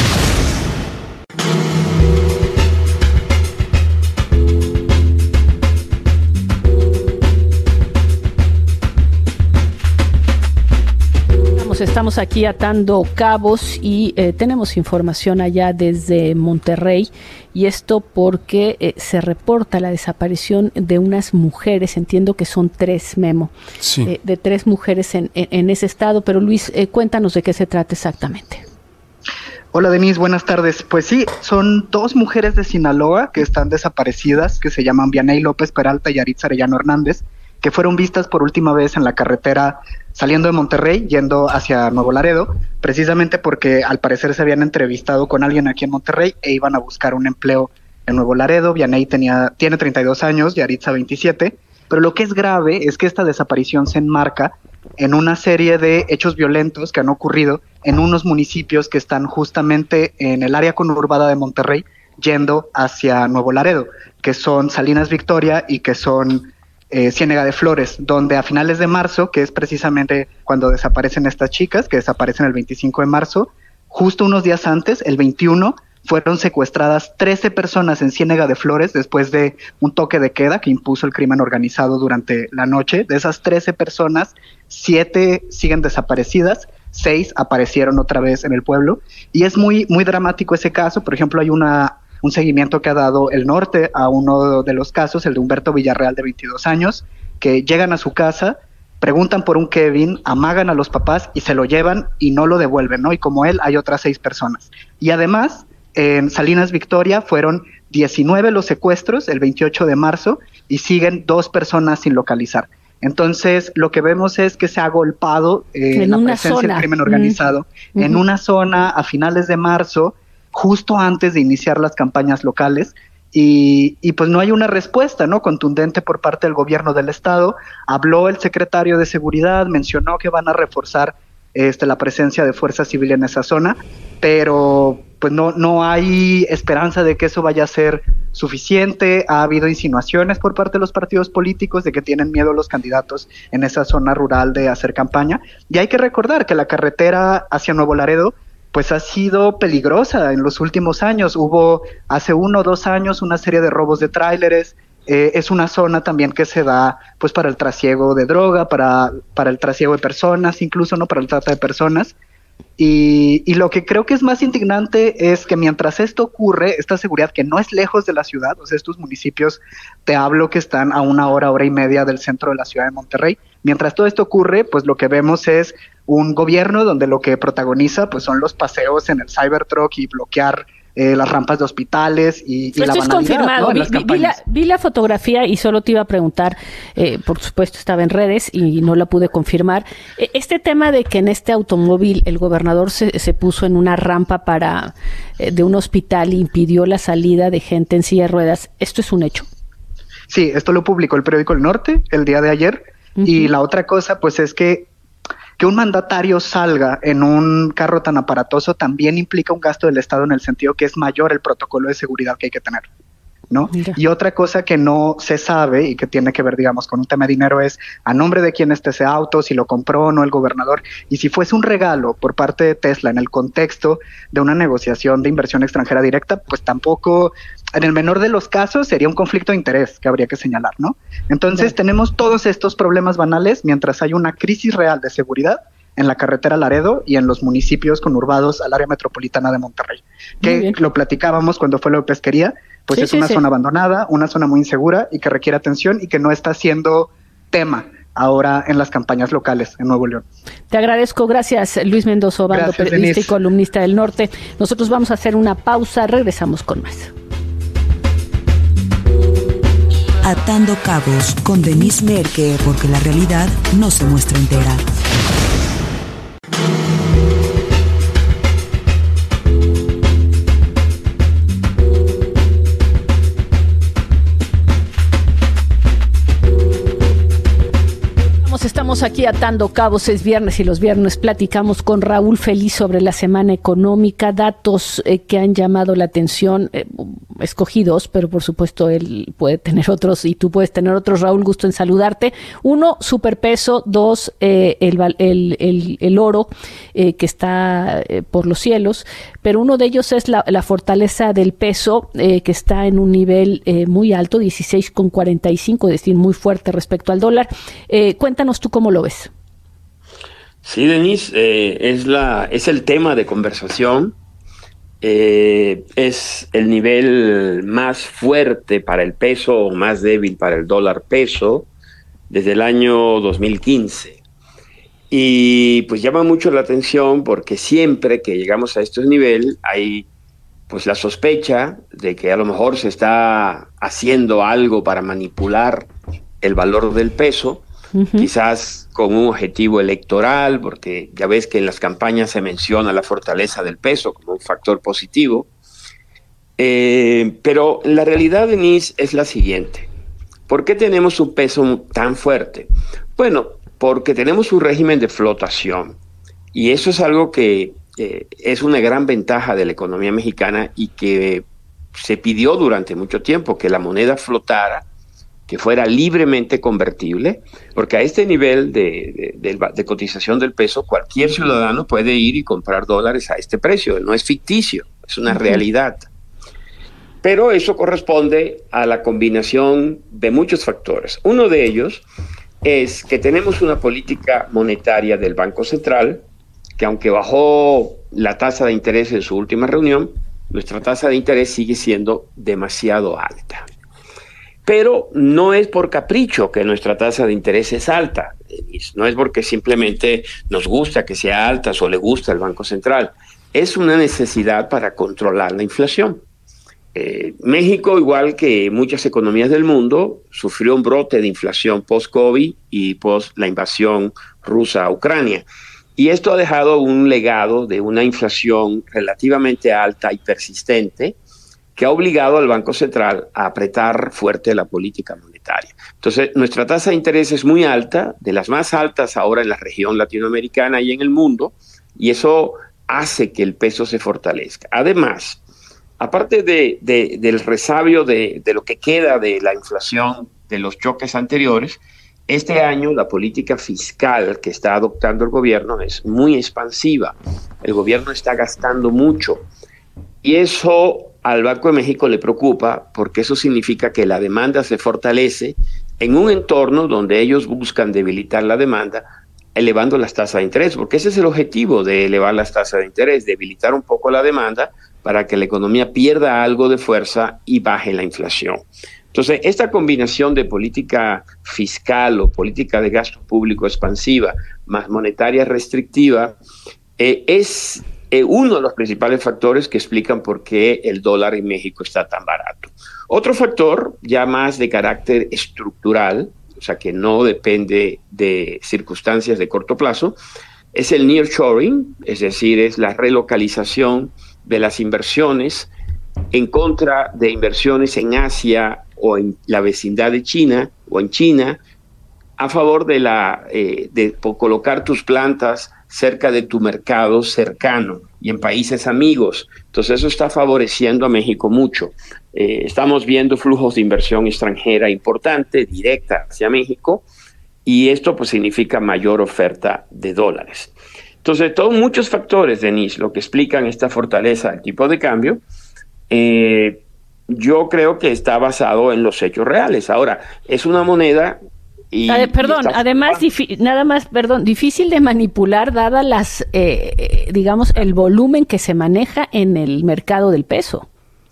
[SPEAKER 4] Estamos aquí atando cabos y eh, tenemos información allá desde Monterrey, y esto porque eh, se reporta la desaparición de unas mujeres, entiendo que son tres, Memo,
[SPEAKER 5] Sí.
[SPEAKER 4] eh, de tres mujeres en, en, en ese estado, pero Luis, eh, cuéntanos de qué se trata exactamente.
[SPEAKER 15] Hola Denise, buenas tardes. Pues sí, son dos mujeres de Sinaloa que están desaparecidas, que se llaman Vianey López Peralta y Yaritza Arellano Hernández, que fueron vistas por última vez en la carretera saliendo de Monterrey, yendo hacia Nuevo Laredo, precisamente porque al parecer se habían entrevistado con alguien aquí en Monterrey e iban a buscar un empleo en Nuevo Laredo. Vianey tenía, tiene treinta y dos años, Yaritza veintisiete, pero lo que es grave es que esta desaparición se enmarca en una serie de hechos violentos que han ocurrido en unos municipios que están justamente en el área conurbada de Monterrey, yendo hacia Nuevo Laredo, que son Salinas Victoria y que son Eh, Ciénega de Flores, donde a finales de marzo, que es precisamente cuando desaparecen estas chicas, que desaparecen el veinticinco de marzo, justo unos días antes, el veintiuno, fueron secuestradas trece personas en Ciénega de Flores después de un toque de queda que impuso el crimen organizado durante la noche. De esas trece personas, siete siguen desaparecidas, seis aparecieron otra vez en el pueblo, y es muy, muy dramático ese caso. Por ejemplo, hay una un seguimiento que ha dado el norte a uno de los casos, el de Humberto Villarreal, de veintidós años, que llegan a su casa, preguntan por un Kevin, amagan a los papás y se lo llevan y no lo devuelven, ¿no? Y como él, hay otras seis personas. Y además, en Salinas Victoria fueron diecinueve los secuestros el veintiocho de marzo y siguen dos personas sin localizar. Entonces, lo que vemos es que se ha agolpado eh,
[SPEAKER 4] En
[SPEAKER 15] la
[SPEAKER 4] una
[SPEAKER 15] presencia
[SPEAKER 4] zona.
[SPEAKER 15] del crimen organizado
[SPEAKER 4] Mm.
[SPEAKER 15] en
[SPEAKER 4] Ujú.
[SPEAKER 15] una zona a finales de marzo, justo antes de iniciar las campañas locales, y, y pues no hay una respuesta, ¿no?, contundente por parte del gobierno del estado. Habló el secretario de Seguridad, mencionó que van a reforzar este, la presencia de Fuerza Civil en esa zona, pero pues no, no hay esperanza de que eso vaya a ser suficiente. Ha habido insinuaciones por parte de los partidos políticos de que tienen miedo los candidatos en esa zona rural de hacer campaña, y hay que recordar que la carretera hacia Nuevo Laredo pues ha sido peligrosa en los últimos años. Hubo hace uno o dos años una serie de robos de tráileres. Eh, es una zona también que se da pues para el trasiego de droga, para, para el trasiego de personas, incluso no para el trata de personas. Y, y lo que creo que es más indignante es que mientras esto ocurre, esta seguridad que no es lejos de la ciudad, o sea, estos municipios, te hablo que están a una hora, hora y media del centro de la ciudad de Monterrey, mientras todo esto ocurre, pues lo que vemos es un gobierno donde lo que protagoniza pues son los paseos en el Cybertruck y bloquear eh, las rampas de hospitales y, y
[SPEAKER 4] Esto
[SPEAKER 15] la
[SPEAKER 4] es
[SPEAKER 15] banalidad,
[SPEAKER 4] confirmado.
[SPEAKER 15] ¿no?, en
[SPEAKER 4] Vi,
[SPEAKER 15] las
[SPEAKER 4] vi- vi
[SPEAKER 15] campañas.
[SPEAKER 4] la, vi la fotografía y solo te iba a preguntar, eh, por supuesto estaba en redes y no la pude confirmar. Eh, Este tema de que en este automóvil el gobernador se, se puso en una rampa para eh, de un hospital e impidió la salida de gente en silla de ruedas, ¿esto es un hecho?
[SPEAKER 15] Sí, esto lo publicó el periódico El Norte el día de ayer. Uh-huh. Y la otra cosa, pues, es que que un mandatario salga en un carro tan aparatoso también implica un gasto del Estado, en el sentido que es mayor el protocolo de seguridad que hay que tener. ¿no? Mira. Y otra cosa que no se sabe y que tiene que ver, digamos, con un tema de dinero es a nombre de quién está ese auto, si lo compró o no el gobernador. Y si fuese un regalo por parte de Tesla en el contexto de una negociación de inversión extranjera directa, pues tampoco, en el menor de los casos, sería un conflicto de interés que habría que señalar, ¿no? Entonces Mira. tenemos todos estos problemas banales mientras hay una crisis real de seguridad en la carretera Laredo y en los municipios conurbados al área metropolitana de Monterrey, que lo platicábamos cuando fue lo de pesquería, pues sí, es sí, una sí. zona abandonada, una zona muy insegura y que requiere atención y que no está siendo tema ahora en las campañas locales en Nuevo León.
[SPEAKER 4] Te agradezco, gracias Luis Mendoza Obando, gracias, periodista Denise. Y columnista del Norte. Nosotros vamos a hacer una pausa, regresamos con más.
[SPEAKER 3] Atando Cabos con Denise Merker, porque la realidad no se muestra entera.
[SPEAKER 4] Estamos aquí atando cabos, es viernes y los viernes platicamos con Raúl Feliz sobre la semana económica, datos eh, que han llamado la atención, eh, escogidos, pero por supuesto él puede tener otros y tú puedes tener otros. Raúl, gusto en saludarte. Uno, superpeso. Dos, eh, el, el, el, el oro eh, que está eh, por los cielos, pero uno de ellos es la, la fortaleza del peso eh, que está en un nivel eh, muy alto, dieciséis con cuarenta y cinco, es decir, muy fuerte respecto al dólar. Eh, cuéntanos tú cómo lo ves.
[SPEAKER 16] Sí, Denise, eh, es, la, es el tema de conversación. Eh, es el nivel más fuerte para el peso o más débil para el dólar peso desde el año dos mil quince. Y pues llama mucho la atención porque siempre que llegamos a estos niveles hay pues la sospecha de que a lo mejor se está haciendo algo para manipular el valor del peso. Uh-huh. Quizás con un objetivo electoral, porque ya ves que en las campañas se menciona la fortaleza del peso como un factor positivo. Eh, pero la realidad, Denise, es la siguiente. ¿Por qué tenemos un peso tan fuerte? Bueno, porque tenemos un régimen de flotación. Y eso es algo que eh, es una gran ventaja de la economía mexicana y que se pidió durante mucho tiempo, que la moneda flotara, que fuera libremente convertible, porque a este nivel de, de, de, de cotización del peso, cualquier ciudadano puede ir y comprar dólares a este precio, no es ficticio, es una uh-huh. realidad. Pero eso corresponde a la combinación de muchos factores. Uno de ellos es que tenemos una política monetaria del Banco Central, que aunque bajó la tasa de interés en su última reunión, nuestra tasa de interés sigue siendo demasiado alta. Pero no es por capricho que nuestra tasa de interés es alta, no es porque simplemente nos gusta que sea alta o le gusta al Banco Central, es una necesidad para controlar la inflación. Eh, México, igual que muchas economías del mundo, sufrió un brote de inflación post-COVID y post la invasión rusa a Ucrania. Y esto ha dejado un legado de una inflación relativamente alta y persistente, que ha obligado al Banco Central a apretar fuerte la política monetaria. Entonces, nuestra tasa de interés es muy alta, de las más altas ahora en la región latinoamericana y en el mundo, y eso hace que el peso se fortalezca. Además, aparte de, de, del resabio de, de lo que queda de la inflación de los choques anteriores, este año la política fiscal que está adoptando el gobierno es muy expansiva. El gobierno está gastando mucho, y eso al Banco de México le preocupa porque eso significa que la demanda se fortalece en un entorno donde ellos buscan debilitar la demanda elevando las tasas de interés, porque ese es el objetivo de elevar las tasas de interés, debilitar un poco la demanda para que la economía pierda algo de fuerza y baje la inflación. Entonces, esta combinación de política fiscal o política de gasto público expansiva más monetaria restrictiva eh, es Eh, uno de los principales factores que explican por qué el dólar en México está tan barato. Otro factor, ya más de carácter estructural, o sea que no depende de circunstancias de corto plazo, es el nearshoring, es decir, es la relocalización de las inversiones en contra de inversiones en Asia o en la vecindad de China o en China, a favor de, la, eh, de colocar tus plantas cerca de tu mercado cercano y en países amigos. Entonces eso está favoreciendo a México mucho. Eh, estamos viendo flujos de inversión extranjera importante, directa hacia México, y esto pues significa mayor oferta de dólares. Entonces, todos muchos factores, Denise, lo que explican esta fortaleza del tipo de cambio, eh, yo creo que está basado en los hechos reales. Ahora, es una moneda... Y,
[SPEAKER 4] Ade, perdón,
[SPEAKER 16] y está...
[SPEAKER 4] además, nada más, perdón, difícil de manipular dada las, eh, digamos, el volumen que se maneja en el mercado del peso.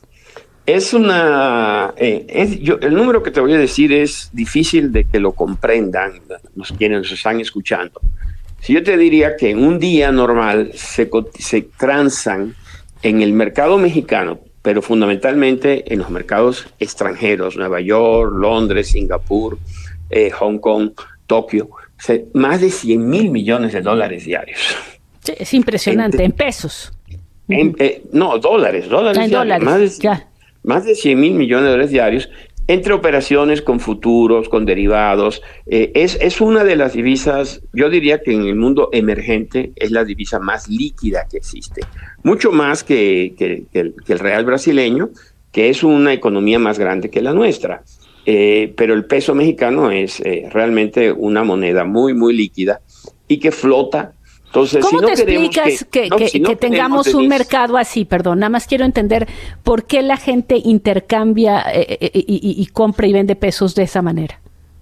[SPEAKER 16] Es una, eh, es, yo, el número que te voy a decir es difícil de que lo comprendan los quienes nos están escuchando. Si yo te diría que en un día normal se, se transan en el mercado mexicano, pero fundamentalmente en los mercados extranjeros, Nueva York, Londres, Singapur, eh, Hong Kong, Tokio, se, más de cien mil millones de dólares diarios.
[SPEAKER 4] Sí, es impresionante, en, en pesos.
[SPEAKER 16] En, eh, no, dólares, dólares
[SPEAKER 4] en
[SPEAKER 16] diarios,
[SPEAKER 4] dólares,
[SPEAKER 16] más de,
[SPEAKER 4] ya.
[SPEAKER 16] Más de cien mil millones de dólares diarios, entre operaciones con futuros, con derivados. Eh, es, es una de las divisas, yo diría que en el mundo emergente es la divisa más líquida que existe. Mucho más que, que, que, el, que el real brasileño, que es una economía más grande que la nuestra. Eh, pero el peso mexicano es eh, realmente una moneda muy, muy líquida y que flota. Entonces,
[SPEAKER 4] ¿Cómo
[SPEAKER 16] si no
[SPEAKER 4] te explicas que, que,
[SPEAKER 16] no,
[SPEAKER 4] que,
[SPEAKER 16] si no
[SPEAKER 4] que tengamos
[SPEAKER 16] queremos,
[SPEAKER 4] un
[SPEAKER 16] Denise,
[SPEAKER 4] mercado así? Perdón, nada más quiero entender por qué la gente intercambia eh, eh, y, y, y compra y vende pesos de esa manera.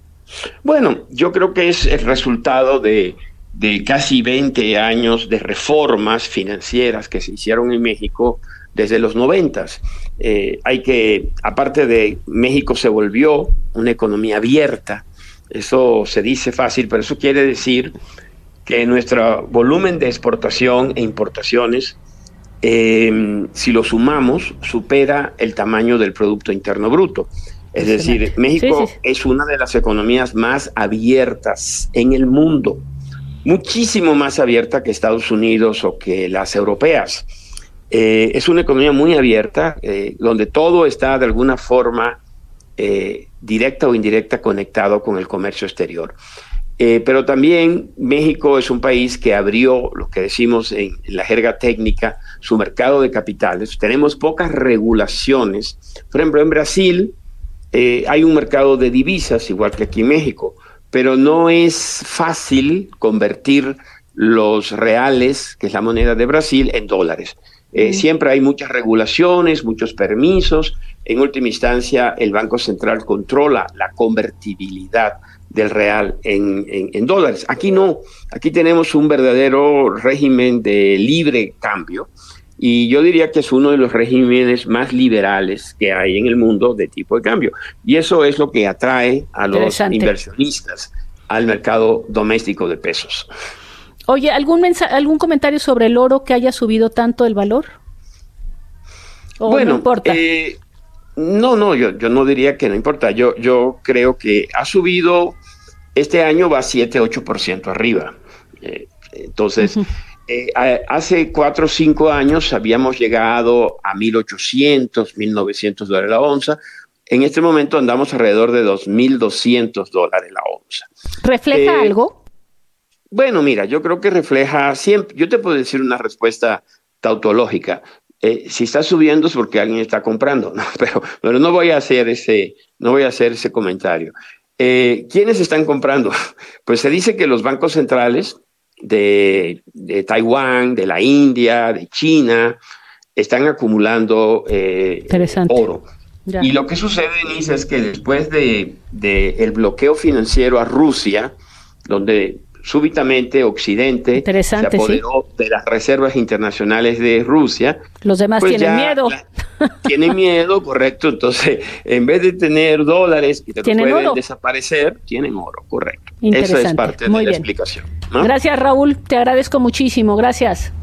[SPEAKER 16] Bueno, yo creo que es el resultado de, de casi veinte años de reformas financieras que se hicieron en México desde los noventas. Eh, hay que, aparte de México se volvió una economía abierta, eso se dice fácil, pero eso quiere decir que nuestro volumen de exportación e importaciones, eh, si lo sumamos, supera el tamaño del Producto Interno Bruto. Es decir, México sí, sí. es una de las economías más abiertas en el mundo, muchísimo más abierta que Estados Unidos o que las europeas. Eh, es una economía muy abierta, eh, donde todo está de alguna forma eh, directa o indirecta conectado con el comercio exterior. Eh, pero también México es un país que abrió, lo que decimos en, en la jerga técnica, su mercado de capitales. Tenemos pocas regulaciones. Por ejemplo, en Brasil eh, hay un mercado de divisas, igual que aquí en México, pero no es fácil convertir los reales, que es la moneda de Brasil, en dólares. Eh, mm. Siempre hay muchas regulaciones, muchos permisos. En última instancia, el Banco Central controla la convertibilidad del real en, en, en dólares. Aquí no, aquí tenemos un verdadero régimen de libre cambio y yo diría que es uno de los regímenes más liberales que hay en el mundo de tipo de cambio. Y eso es lo que atrae a los inversionistas al mercado doméstico de pesos.
[SPEAKER 4] Oye, ¿algún mensaje, algún comentario sobre el oro que haya subido tanto el valor? ¿O
[SPEAKER 16] bueno,
[SPEAKER 4] no importa?
[SPEAKER 16] Eh, no, no, yo, yo no diría que no importa. Yo, yo creo que ha subido, este año va siete, ocho por ciento arriba. Eh, entonces, uh-huh. eh, hace cuatro o cinco años habíamos llegado a mil ochocientos, mil novecientos dólares la onza. En este momento andamos alrededor de dos mil doscientos dólares la onza.
[SPEAKER 4] ¿Refleja eh, algo?
[SPEAKER 16] Bueno, mira, yo creo que refleja siempre, yo te puedo decir una respuesta tautológica. Eh, si está subiendo es porque alguien está comprando, ¿no? pero, pero no voy a hacer ese, no voy a hacer ese comentario. Eh, ¿Quiénes están comprando? Pues se dice que los bancos centrales de, de Taiwán, de la India, de China, están acumulando eh, oro. Ya. Y lo que sucede, Denise, es que después de, de el bloqueo financiero a Rusia, donde súbitamente Occidente se apoderó ¿sí? de las reservas internacionales de Rusia.
[SPEAKER 4] Los demás pues tienen miedo.
[SPEAKER 16] La, tienen miedo, correcto. Entonces, en vez de tener dólares que te pueden oro? desaparecer, tienen oro, correcto. Esa es parte Muy de la
[SPEAKER 4] bien.
[SPEAKER 16] explicación, ¿no?
[SPEAKER 4] Gracias, Raúl. Te agradezco muchísimo. Gracias.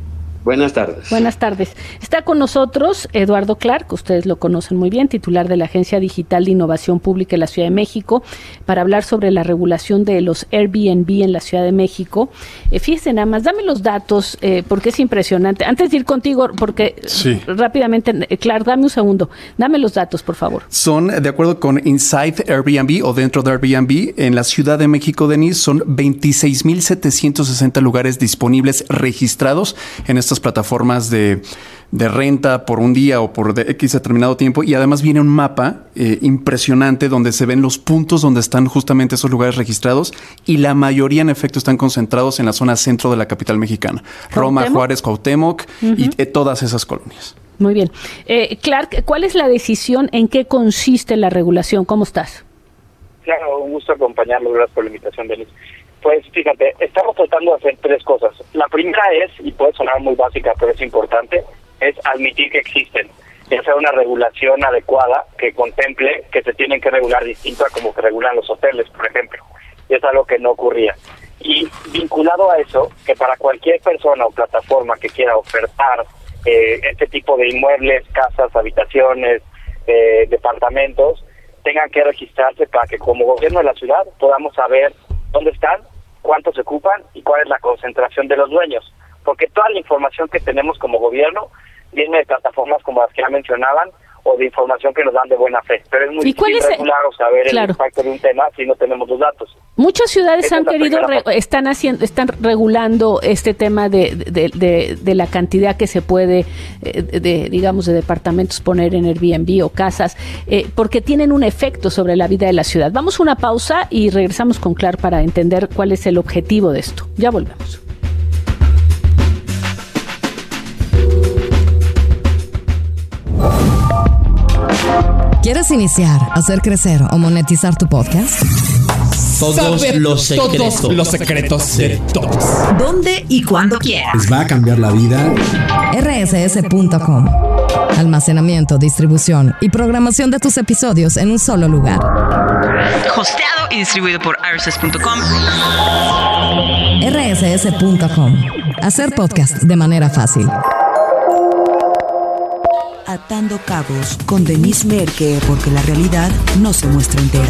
[SPEAKER 16] Buenas tardes.
[SPEAKER 4] Buenas tardes. Está con nosotros Eduardo Clark, ustedes lo conocen muy bien, titular de la Agencia Digital de Innovación Pública en la Ciudad de México, para hablar sobre la regulación de los Airbnb en la Ciudad de México. Eh, fíjese nada más, dame los datos, eh, porque es impresionante. Antes de ir contigo, porque sí. rápidamente, eh, Clark, dame un segundo, dame los datos, por favor.
[SPEAKER 5] Son, de acuerdo con Inside Airbnb o dentro de Airbnb, en la Ciudad de México, Denise, son veintiséis mil setecientos sesenta lugares disponibles registrados en estas plataformas de, de renta por un día o por de X determinado tiempo, y además viene un mapa eh, impresionante donde se ven los puntos donde están justamente esos lugares registrados, y la mayoría en efecto están concentrados en la zona centro de la capital mexicana. Roma, ¿Cuauhtémoc? Juárez, Cuauhtémoc uh-huh. y eh, todas esas colonias.
[SPEAKER 4] Muy bien. Eh, Clark, ¿cuál es la decisión? ¿En qué consiste la regulación? ¿Cómo estás?
[SPEAKER 17] Claro, un gusto acompañarlo. Gracias por la invitación, Denise. Pues fíjate, estamos tratando de hacer tres cosas. La primera es, y puede sonar muy básica, pero es importante, es admitir que existen. Y hacer una regulación adecuada que contemple que se tienen que regular distinto a como se regulan los hoteles, por ejemplo. Y es algo que no ocurría. Y vinculado a eso, que para cualquier persona o plataforma que quiera ofertar eh, este tipo de inmuebles, casas, habitaciones, eh, departamentos, tengan que registrarse para que como gobierno de la ciudad podamos saber dónde están, cuántos se ocupan y cuál es la concentración de los dueños. Porque toda la información que tenemos como gobierno viene de plataformas como las que ya mencionaban o de información que nos dan de buena fe. Pero es muy difícil regular o saber claro. el impacto de un tema si no tenemos los datos.
[SPEAKER 4] Muchas ciudades Esa han querido, re, están haciendo, están regulando este tema de, de, de, de la cantidad que se puede, de, de digamos, de departamentos poner en Airbnb o casas, eh, porque tienen un efecto sobre la vida de la ciudad. Vamos a una pausa y regresamos con Clark para entender cuál es el objetivo de esto. Ya volvemos.
[SPEAKER 2] ¿Quieres iniciar, hacer crecer o monetizar tu podcast?
[SPEAKER 13] Todos Saber los secretos.
[SPEAKER 18] Todos los secretos de todos.
[SPEAKER 3] ¿Dónde y cuándo quieras?
[SPEAKER 13] Les va a cambiar la vida.
[SPEAKER 2] R S S punto com. Almacenamiento, distribución y programación de tus episodios en un solo lugar.
[SPEAKER 3] Hosteado y distribuido por R S S punto com.
[SPEAKER 2] R S S punto com. Hacer podcast de manera fácil.
[SPEAKER 3] Atando cabos con Denise Merker, porque la realidad no se muestra entera.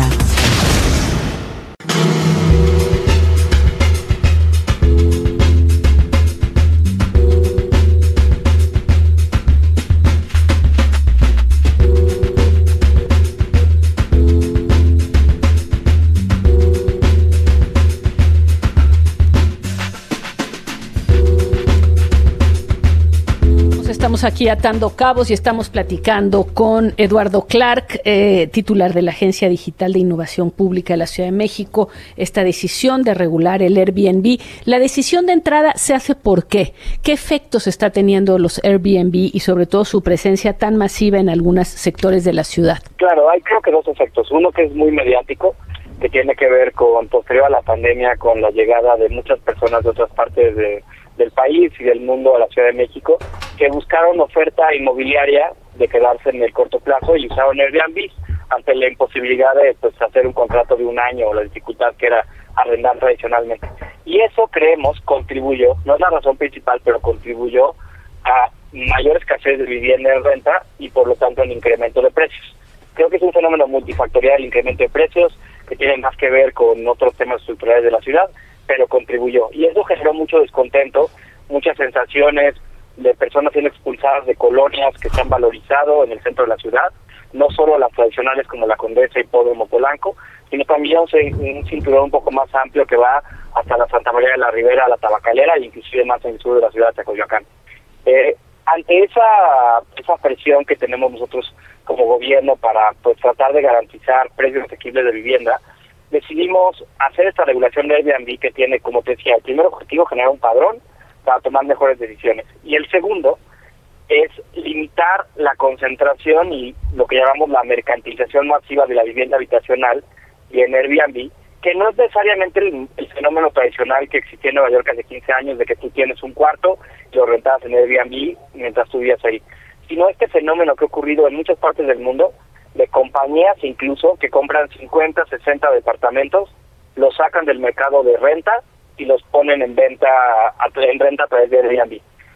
[SPEAKER 4] Estamos aquí atando cabos y estamos platicando con Eduardo Clark, eh, titular de la Agencia Digital de Innovación Pública de la Ciudad de México. Esta decisión de regular el Airbnb, la decisión de entrada se hace ¿por qué? ¿Qué efectos está teniendo los Airbnb y sobre todo su presencia tan masiva en algunos sectores de la ciudad?
[SPEAKER 17] Claro, hay creo que dos efectos. Uno que es muy mediático, que tiene que ver con, posterior a la pandemia, con la llegada de muchas personas de otras partes de del país y del mundo a la Ciudad de México, que buscaron oferta inmobiliaria de quedarse en el corto plazo y usaron Airbnb ante la imposibilidad de pues hacer un contrato de un año o la dificultad que era arrendar tradicionalmente. Y eso, creemos, contribuyó, no es la razón principal, pero contribuyó a mayor escasez de vivienda en renta y por lo tanto el incremento de precios. Creo que es un fenómeno multifactorial el incremento de precios que tiene más que ver con otros temas estructurales de la ciudad, pero contribuyó. Y eso generó mucho descontento, muchas sensaciones de personas siendo expulsadas de colonias que se han valorizado en el centro de la ciudad, no solo las tradicionales como la Condesa, Hipódromo, Polanco, sino también un, un cinturón un poco más amplio que va hasta la Santa María de la Ribera, la Tabacalera e inclusive más en el sur de la ciudad de Tecoyoacán. Eh, ante esa, esa presión que tenemos nosotros como gobierno para pues tratar de garantizar precios asequibles de vivienda, decidimos hacer esta regulación de Airbnb que tiene, como te decía, el primer objetivo, generar un padrón para tomar mejores decisiones. Y el segundo es limitar la concentración y lo que llamamos la mercantilización masiva de la vivienda habitacional y en Airbnb, que no es necesariamente el, el fenómeno tradicional que existía en Nueva York hace quince años, de que tú tienes un cuarto y lo rentabas en Airbnb mientras tú vivías ahí, sino este fenómeno que ha ocurrido en muchas partes del mundo, de compañías incluso que compran cincuenta, sesenta departamentos, los sacan del mercado de renta y los ponen en venta en renta a través de Airbnb.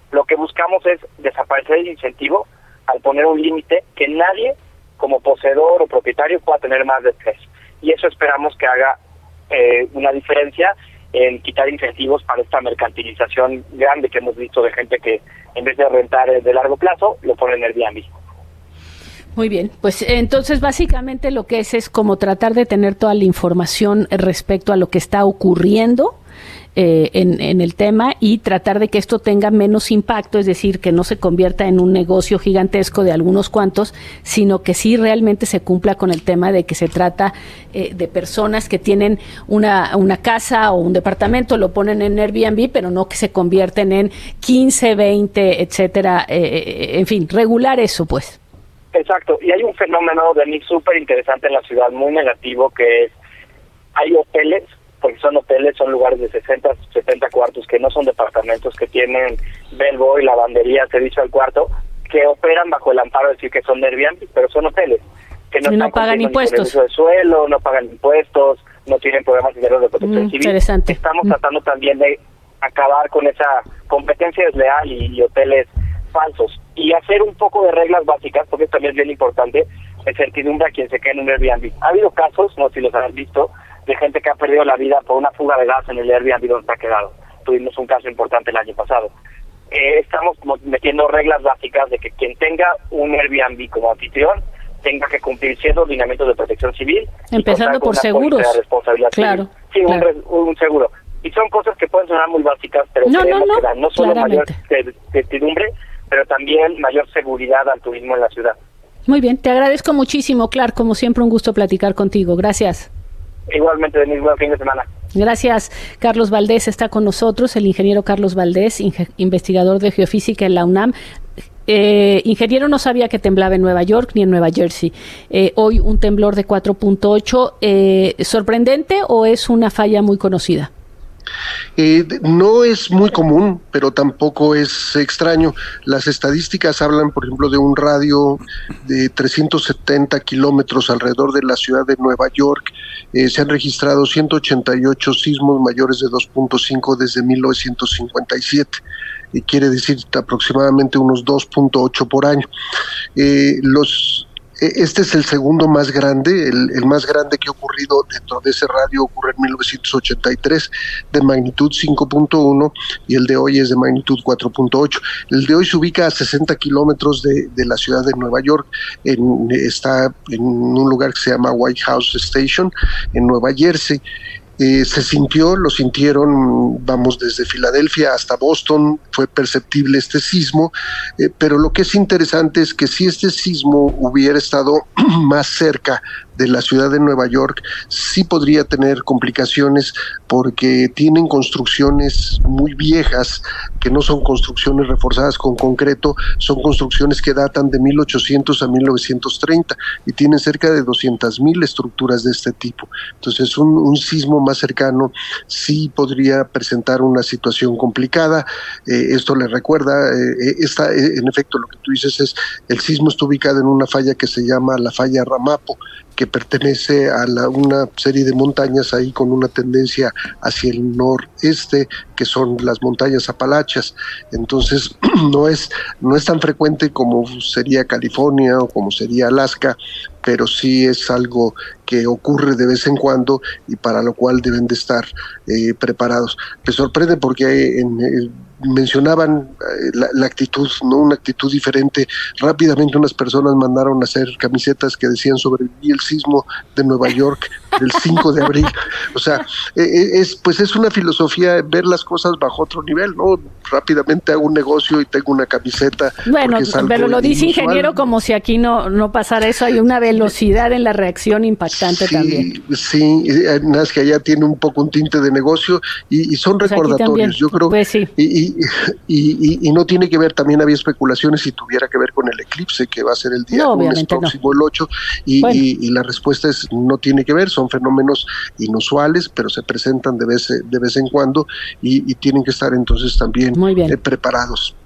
[SPEAKER 17] Lo que buscamos es desaparecer el incentivo al poner un límite que nadie como poseedor o propietario pueda tener más de tres. Y eso esperamos que haga eh, una diferencia en quitar incentivos para esta mercantilización grande que hemos visto de gente que en vez de rentar de largo plazo, lo pone en Airbnb.
[SPEAKER 4] Muy bien, pues entonces básicamente lo que es es como tratar de tener toda la información respecto a lo que está ocurriendo eh, en, en el tema y tratar de que esto tenga menos impacto, es decir, que no se convierta en un negocio gigantesco de algunos cuantos, sino que sí realmente se cumpla con el tema de que se trata eh, de personas que tienen una, una casa o un departamento, lo ponen en Airbnb, pero no que se convierten en quince, veinte, etcétera, eh, en fin, regular eso pues.
[SPEAKER 17] Exacto, y hay un fenómeno de mí súper interesante en la ciudad, muy negativo, que es, hay hoteles, porque son hoteles, son lugares de sesenta, setenta cuartos, que no son departamentos, que tienen bellboy, lavandería, servicio al cuarto, que operan bajo el amparo de decir que son Airbnb, pero son hoteles, que no,
[SPEAKER 4] y no pagan impuestos.
[SPEAKER 17] Ni de suelo, no pagan impuestos, no tienen programas de de protección
[SPEAKER 4] mm,
[SPEAKER 17] civil.
[SPEAKER 4] Interesante.
[SPEAKER 17] Estamos
[SPEAKER 4] mm.
[SPEAKER 17] tratando también de acabar con esa competencia desleal y, y hoteles falsos, y hacer un poco de reglas básicas, porque también es bien importante, de certidumbre a quien se quede en un Airbnb. Ha habido casos, no sé si los han visto, de gente que ha perdido la vida por una fuga de gas en el Airbnb donde se ha quedado. Tuvimos un caso importante el año pasado. Eh, estamos como metiendo reglas básicas de que quien tenga un Airbnb como anfitrión tenga que cumplir ciertos lineamientos de protección civil.
[SPEAKER 4] Empezando por seguros.
[SPEAKER 17] De responsabilidad
[SPEAKER 4] claro.
[SPEAKER 17] Civil. Sí,
[SPEAKER 4] claro.
[SPEAKER 17] Un, un seguro. Y son cosas que pueden sonar muy básicas, pero
[SPEAKER 4] no,
[SPEAKER 17] creemos
[SPEAKER 4] no, no,
[SPEAKER 17] que dan no solo
[SPEAKER 4] claramente.
[SPEAKER 17] mayor certidumbre, pero también mayor seguridad al turismo en la ciudad.
[SPEAKER 4] Muy bien, te agradezco muchísimo, Clark, como siempre un gusto platicar contigo, gracias.
[SPEAKER 17] Igualmente, Denise, buen fin de semana.
[SPEAKER 4] Gracias. Carlos Valdés está con nosotros, el ingeniero Carlos Valdés, inge- investigador de geofísica en la UNAM. Eh, ingeniero, no sabía que temblaba en Nueva York ni en Nueva Jersey. Eh, hoy un temblor de cuatro punto ocho, eh, ¿sorprendente o es una falla muy conocida?
[SPEAKER 19] Eh, no es muy común, pero tampoco es extraño. Las estadísticas hablan, por ejemplo, de un radio de trescientos setenta kilómetros alrededor de la ciudad de Nueva York. Eh, se han registrado ciento ochenta y ocho sismos mayores de dos punto cinco desde mil novecientos cincuenta y siete. Y quiere decir aproximadamente unos dos punto ocho por año. Eh, los Este es el segundo más grande, el, el más grande que ha ocurrido dentro de ese radio ocurre en mil novecientos ochenta y tres, de magnitud cinco punto uno, y el de hoy es de magnitud cuatro punto ocho. El de hoy se ubica a sesenta kilómetros de, de la ciudad de Nueva York, en, está en un lugar que se llama White House Station, en Nueva Jersey. Eh, se sintió, lo sintieron, vamos, desde Filadelfia hasta Boston, fue perceptible este sismo, eh, pero lo que es interesante es que si este sismo hubiera estado más cerca de la ciudad de Nueva York, sí podría tener complicaciones porque tienen construcciones muy viejas, que no son construcciones reforzadas con concreto, son construcciones que datan de mil ochocientos a mil novecientos treinta y tienen cerca de doscientas mil estructuras de este tipo. Entonces un, un sismo más cercano sí podría presentar una situación complicada. Eh, esto le recuerda, eh, esta, eh, en efecto lo que tú dices es, el sismo está ubicado en una falla que se llama la falla Ramapo, que pertenece a la, una serie de montañas ahí con una tendencia hacia el noreste, que son las montañas Apalachas. Entonces no es, no es tan frecuente como sería California o como sería Alaska, pero sí es algo que ocurre de vez en cuando y para lo cual deben de estar eh, preparados. Me sorprende porque en, en, mencionaban eh, la, la actitud, no una actitud diferente. Rápidamente unas personas mandaron a hacer camisetas que decían sobreviví el sismo de Nueva York del cinco de abril. O sea, eh, es pues es una filosofía ver las cosas bajo otro nivel, ¿no? Rápidamente hago un negocio y tengo una camiseta.
[SPEAKER 4] Bueno, pero lo dice inusual. Ingeniero, como si aquí no, no pasara eso. Hay una velocidad en la reacción impactante
[SPEAKER 19] sí,
[SPEAKER 4] también.
[SPEAKER 19] Sí, nada más que allá tiene un poco un tinte de negocio y, y son pues recordatorios, yo creo.
[SPEAKER 4] Pues sí.
[SPEAKER 19] y, y, y, y no tiene que ver, también había especulaciones si tuviera que ver con el eclipse que va a ser el día
[SPEAKER 4] no,
[SPEAKER 19] lunes próximo, no. el ocho, y, bueno. y, y la respuesta es no tiene que ver, son fenómenos inusuales, pero se presentan de vez, de vez en cuando y, y tienen que estar entonces también eh, preparados.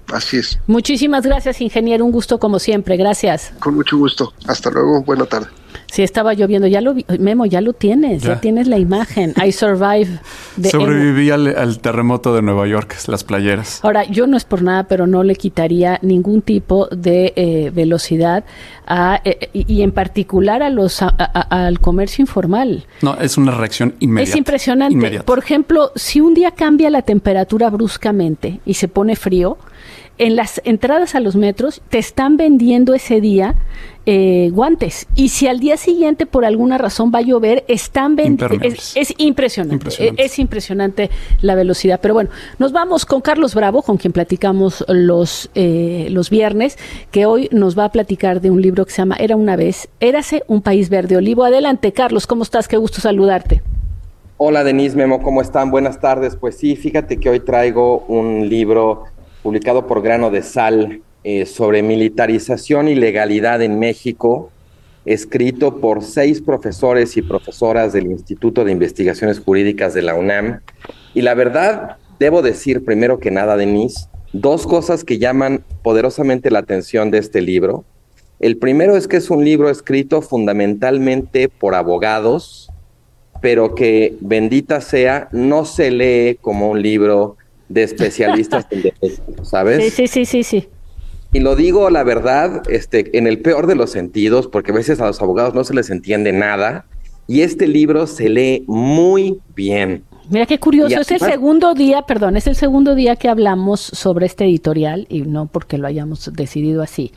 [SPEAKER 19] Así es.
[SPEAKER 4] Muchísimas gracias, ingeniero. Un gusto como siempre. Gracias.
[SPEAKER 19] Con mucho gusto. Hasta luego. Buena tarde.
[SPEAKER 4] Sí, estaba lloviendo. Ya lo vi. Memo, ya lo tienes. Ya, ya tienes la imagen. I Survive. De
[SPEAKER 5] Sobreviví al, al terremoto de Nueva York, las playeras.
[SPEAKER 4] Ahora, yo no es por nada, pero no le quitaría ningún tipo de eh, velocidad a, eh, y, y en particular a los a, a, al comercio informal.
[SPEAKER 5] No, es una reacción inmediata.
[SPEAKER 4] Es impresionante. Inmediata. Por ejemplo, si un día cambia la temperatura bruscamente y se pone frío, en las entradas a los metros te están vendiendo ese día eh, guantes. Y si al día siguiente por alguna razón va a llover, están vendiendo. Es, es impresionante. impresionante. Es, es impresionante la velocidad. Pero bueno, nos vamos con Carlos Bravo, con quien platicamos los, eh, los viernes, que hoy nos va a platicar de un libro que se llama Era una vez, Érase un país verde olivo. Adelante, Carlos, ¿cómo estás? Qué gusto saludarte.
[SPEAKER 20] Hola, Denise, Memo, ¿cómo están? Buenas tardes. Pues sí, fíjate que hoy traigo un libro publicado por Grano de Sal, eh, sobre militarización y legalidad en México, escrito por seis profesores y profesoras del Instituto de Investigaciones Jurídicas de la UNAM. Y la verdad, debo decir primero que nada, Denise, dos cosas que llaman poderosamente la atención de este libro. El primero es que es un libro escrito fundamentalmente por abogados, pero que, bendita sea, no se lee como un libro de especialistas en derecho, ¿sabes?
[SPEAKER 4] Sí, sí, sí, sí, sí.
[SPEAKER 20] Y lo digo, la verdad, este, en el peor de los sentidos, porque a veces a los abogados no se les entiende nada, y este libro se lee muy bien.
[SPEAKER 4] Mira qué curioso, además, es el segundo día, perdón, es el segundo día que hablamos sobre este editorial, y no porque lo hayamos decidido así.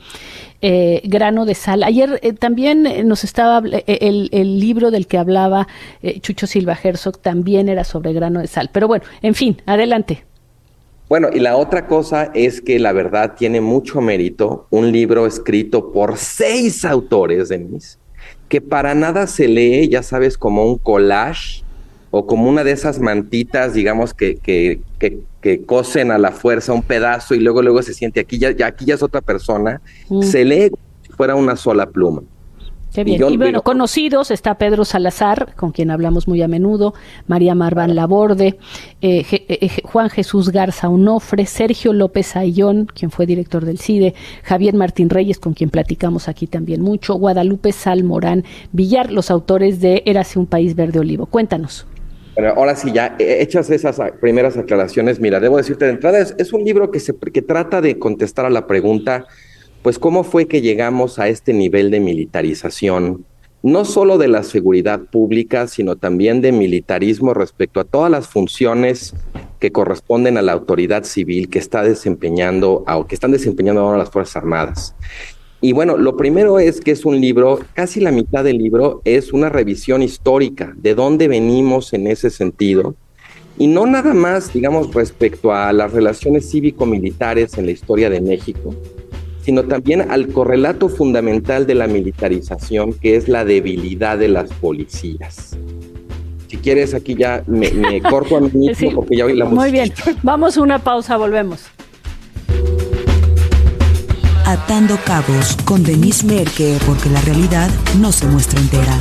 [SPEAKER 4] Eh, Grano de Sal. Ayer eh, también eh, nos estaba, eh, el, el libro del que hablaba eh, Chucho Silva Herzog también era sobre Grano de Sal. Pero bueno, en fin, adelante.
[SPEAKER 20] Bueno, y la otra cosa es que la verdad tiene mucho mérito un libro escrito por seis autores, Denise, que para nada se lee, ya sabes, como un collage o como una de esas mantitas, digamos, que, que, que, que cosen a la fuerza un pedazo y luego luego se siente aquí ya, ya aquí ya es otra persona. Mm. Se lee como si fuera una sola pluma.
[SPEAKER 4] Qué bien. Y, yo, y bueno, digo, conocidos, está Pedro Salazar, con quien hablamos muy a menudo, María Marván Laborde, eh, eh, Juan Jesús Garza Onofre, Sergio López Ayllón, quien fue director del CIDE, Javier Martín Reyes, con quien platicamos aquí también mucho, Guadalupe Sal Morán Villar, los autores de Érase un país verde olivo. Cuéntanos.
[SPEAKER 20] Bueno, ahora sí, ya hechas esas primeras aclaraciones, mira, debo decirte de entrada, es, es un libro que, se, que trata de contestar a la pregunta, pues, ¿cómo fue que llegamos a este nivel de militarización? No solo de la seguridad pública, sino también de militarismo respecto a todas las funciones que corresponden a la autoridad civil que está desempeñando, o que están desempeñando ahora las Fuerzas Armadas. Y bueno, lo primero es que es un libro, casi la mitad del libro es una revisión histórica de dónde venimos en ese sentido. Y no nada más, digamos, respecto a las relaciones cívico-militares en la historia de México, sino también al correlato fundamental de la militarización, que es la debilidad de las policías. Si quieres, aquí ya me, me corto a mí mismo, sí, porque ya oí la música.
[SPEAKER 4] Muy bien, vamos a una pausa, volvemos.
[SPEAKER 3] Atando Cabos con Denise Merker, porque la realidad no se muestra entera.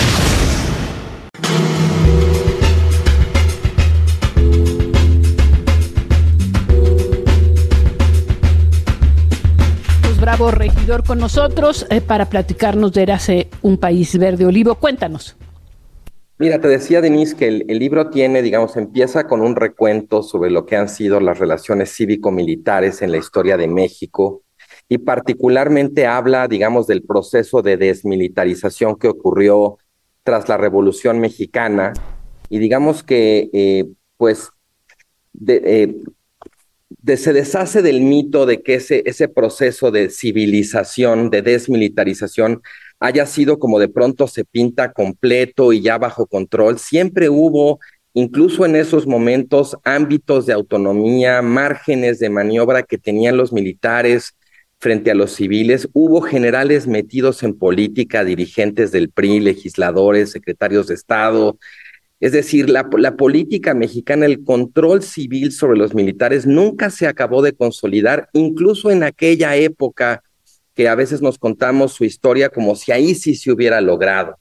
[SPEAKER 4] Bravo, regidor, con nosotros eh, para platicarnos de Érase un país verde olivo. Cuéntanos.
[SPEAKER 20] Mira, te decía, Denise, que el, el libro tiene, digamos, empieza con un recuento sobre lo que han sido las relaciones cívico-militares en la historia de México y particularmente habla, digamos, del proceso de desmilitarización que ocurrió tras la Revolución Mexicana y digamos que, eh, pues, de, eh, De, se deshace del mito de que ese, ese proceso de civilización, de desmilitarización, haya sido como de pronto se pinta completo y ya bajo control. Siempre hubo, incluso en esos momentos, ámbitos de autonomía, márgenes de maniobra que tenían los militares frente a los civiles. Hubo generales metidos en política, dirigentes del P R I, legisladores, secretarios de Estado. Es decir, la, la política mexicana, el control civil sobre los militares nunca se acabó de consolidar, incluso en aquella época que a veces nos contamos su historia como si ahí sí se hubiera logrado.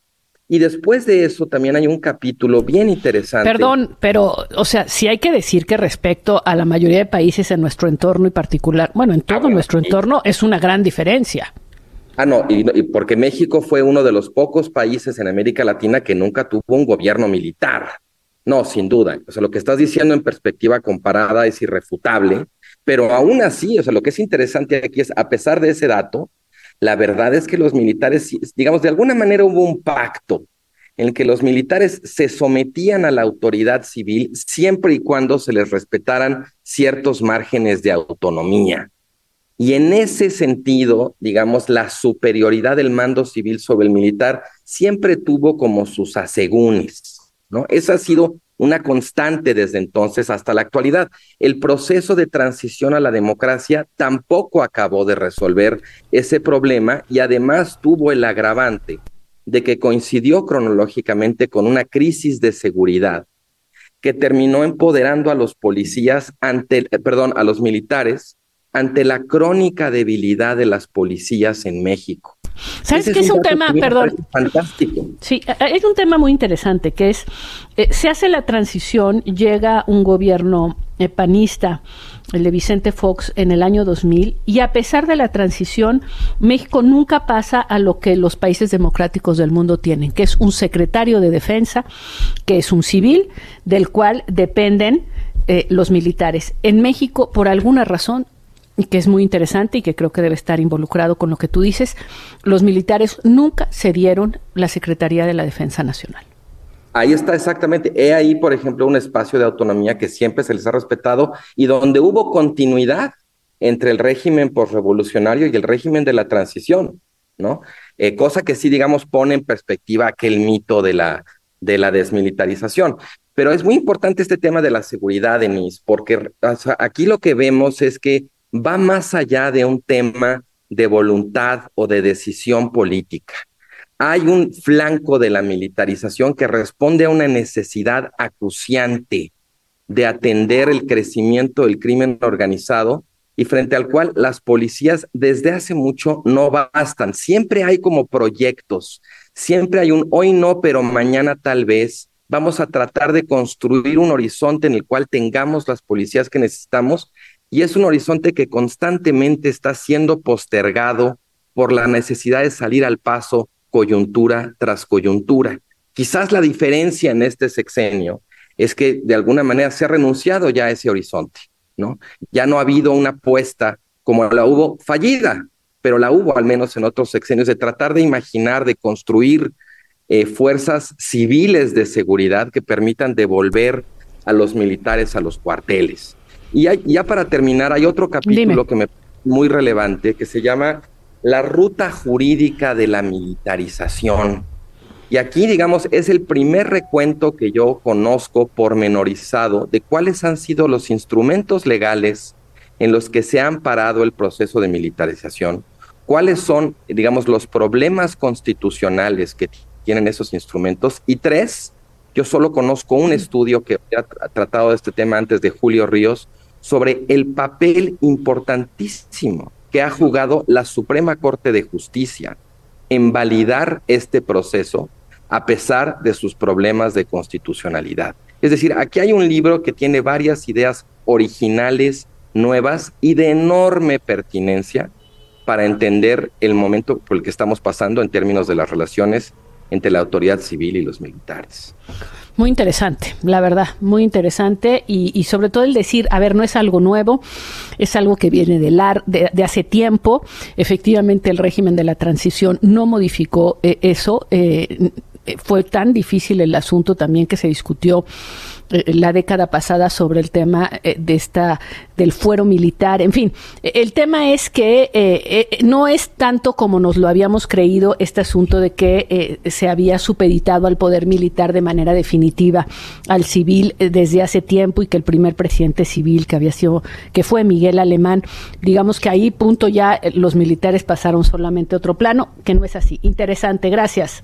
[SPEAKER 20] Y después de eso también hay un capítulo bien interesante.
[SPEAKER 4] Perdón, pero, o sea, sí hay que decir que respecto a la mayoría de países en nuestro entorno y particular, bueno, en todo ah, bueno, nuestro entorno es una gran diferencia.
[SPEAKER 20] Ah, no, y, y porque México fue uno de los pocos países en América Latina que nunca tuvo un gobierno militar. No, sin duda. O sea, lo que estás diciendo en perspectiva comparada es irrefutable, pero aún así, o sea, lo que es interesante aquí es, a pesar de ese dato, la verdad es que los militares, digamos, de alguna manera hubo un pacto en el que los militares se sometían a la autoridad civil siempre y cuando se les respetaran ciertos márgenes de autonomía. Y en ese sentido, digamos, la superioridad del mando civil sobre el militar siempre tuvo como sus asegúnes, ¿no? Esa ha sido una constante desde entonces hasta la actualidad. El proceso de transición a la democracia tampoco acabó de resolver ese problema y además tuvo el agravante de que coincidió cronológicamente con una crisis de seguridad que terminó empoderando a los policías ante, perdón, a los militares ante la crónica debilidad de las policías en México.
[SPEAKER 4] ¿Sabes qué es un tema, perdón?
[SPEAKER 20] Fantástico.
[SPEAKER 4] Sí, es un tema muy interesante, que es, eh, se hace la transición, llega un gobierno eh, panista, el de Vicente Fox, en el año dos mil, y a pesar de la transición, México nunca pasa a lo que los países democráticos del mundo tienen, que es un secretario de defensa, que es un civil, del cual dependen eh, los militares. En México, por alguna razón, que es muy interesante y que creo que debe estar involucrado con lo que tú dices, los militares nunca cedieron la Secretaría de la Defensa Nacional.
[SPEAKER 20] Ahí está exactamente. He ahí, por ejemplo, un espacio de autonomía que siempre se les ha respetado y donde hubo continuidad entre el régimen posrevolucionario y el régimen de la transición, ¿no? Eh, cosa que sí, digamos, pone en perspectiva aquel mito de la, de la desmilitarización. Pero es muy importante este tema de la seguridad, Denise, porque o sea, aquí lo que vemos es que va más allá de un tema de voluntad o de decisión política. Hay un flanco de la militarización que responde a una necesidad acuciante de atender el crecimiento del crimen organizado y frente al cual las policías desde hace mucho no bastan. Siempre hay como proyectos, siempre hay un hoy no, pero mañana tal vez. Vamos a tratar de construir un horizonte en el cual tengamos las policías que necesitamos. Y es un horizonte que constantemente está siendo postergado por la necesidad de salir al paso coyuntura tras coyuntura. Quizás la diferencia en este sexenio es que de alguna manera se ha renunciado ya a ese horizonte, ¿no? Ya no ha habido una apuesta como la hubo fallida, pero la hubo al menos en otros sexenios, de tratar de imaginar, de construir eh, fuerzas civiles de seguridad que permitan devolver a los militares a los cuarteles. Y hay, ya para terminar, hay otro capítulo Dime. que me parece muy relevante, que se llama La ruta jurídica de la militarización. Y aquí, digamos, es el primer recuento que yo conozco pormenorizado de cuáles han sido los instrumentos legales en los que se ha amparado el proceso de militarización, cuáles son, digamos, los problemas constitucionales que tienen esos instrumentos. Y tres, yo solo conozco un estudio que ha tratado de este tema antes de Julio Ríos, sobre el papel importantísimo que ha jugado la Suprema Corte de Justicia en validar este proceso a pesar de sus problemas de constitucionalidad. Es decir, aquí hay un libro que tiene varias ideas originales, nuevas y de enorme pertinencia para entender el momento por el que estamos pasando en términos de las relaciones entre la autoridad civil y los militares.
[SPEAKER 4] Muy interesante, la verdad, muy interesante y, y sobre todo el decir, a ver, no es algo nuevo, es algo que viene de, lar, de, de hace tiempo. Efectivamente, el régimen de la transición no modificó eh, eso. Eh, fue tan difícil el asunto también que se discutió eh, la década pasada sobre el tema eh, de esta del fuero militar. En fin, el tema es que eh, eh, no es tanto como nos lo habíamos creído este asunto de que eh, se había supeditado al poder militar de manera definitiva al civil eh, desde hace tiempo y que el primer presidente civil que había sido, que fue Miguel Alemán, digamos que ahí punto ya eh, los militares pasaron solamente a otro plano, que no es así. Interesante, gracias.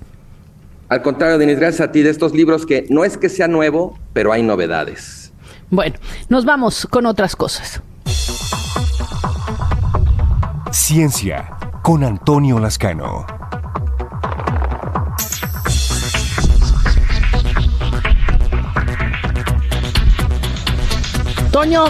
[SPEAKER 20] Al contrario, Denise, gracias a ti de estos libros que no es que sea nuevo, pero hay novedades.
[SPEAKER 4] Bueno, nos vamos con otras cosas.
[SPEAKER 21] Ciencia con Antonio Lascano.
[SPEAKER 4] Toño.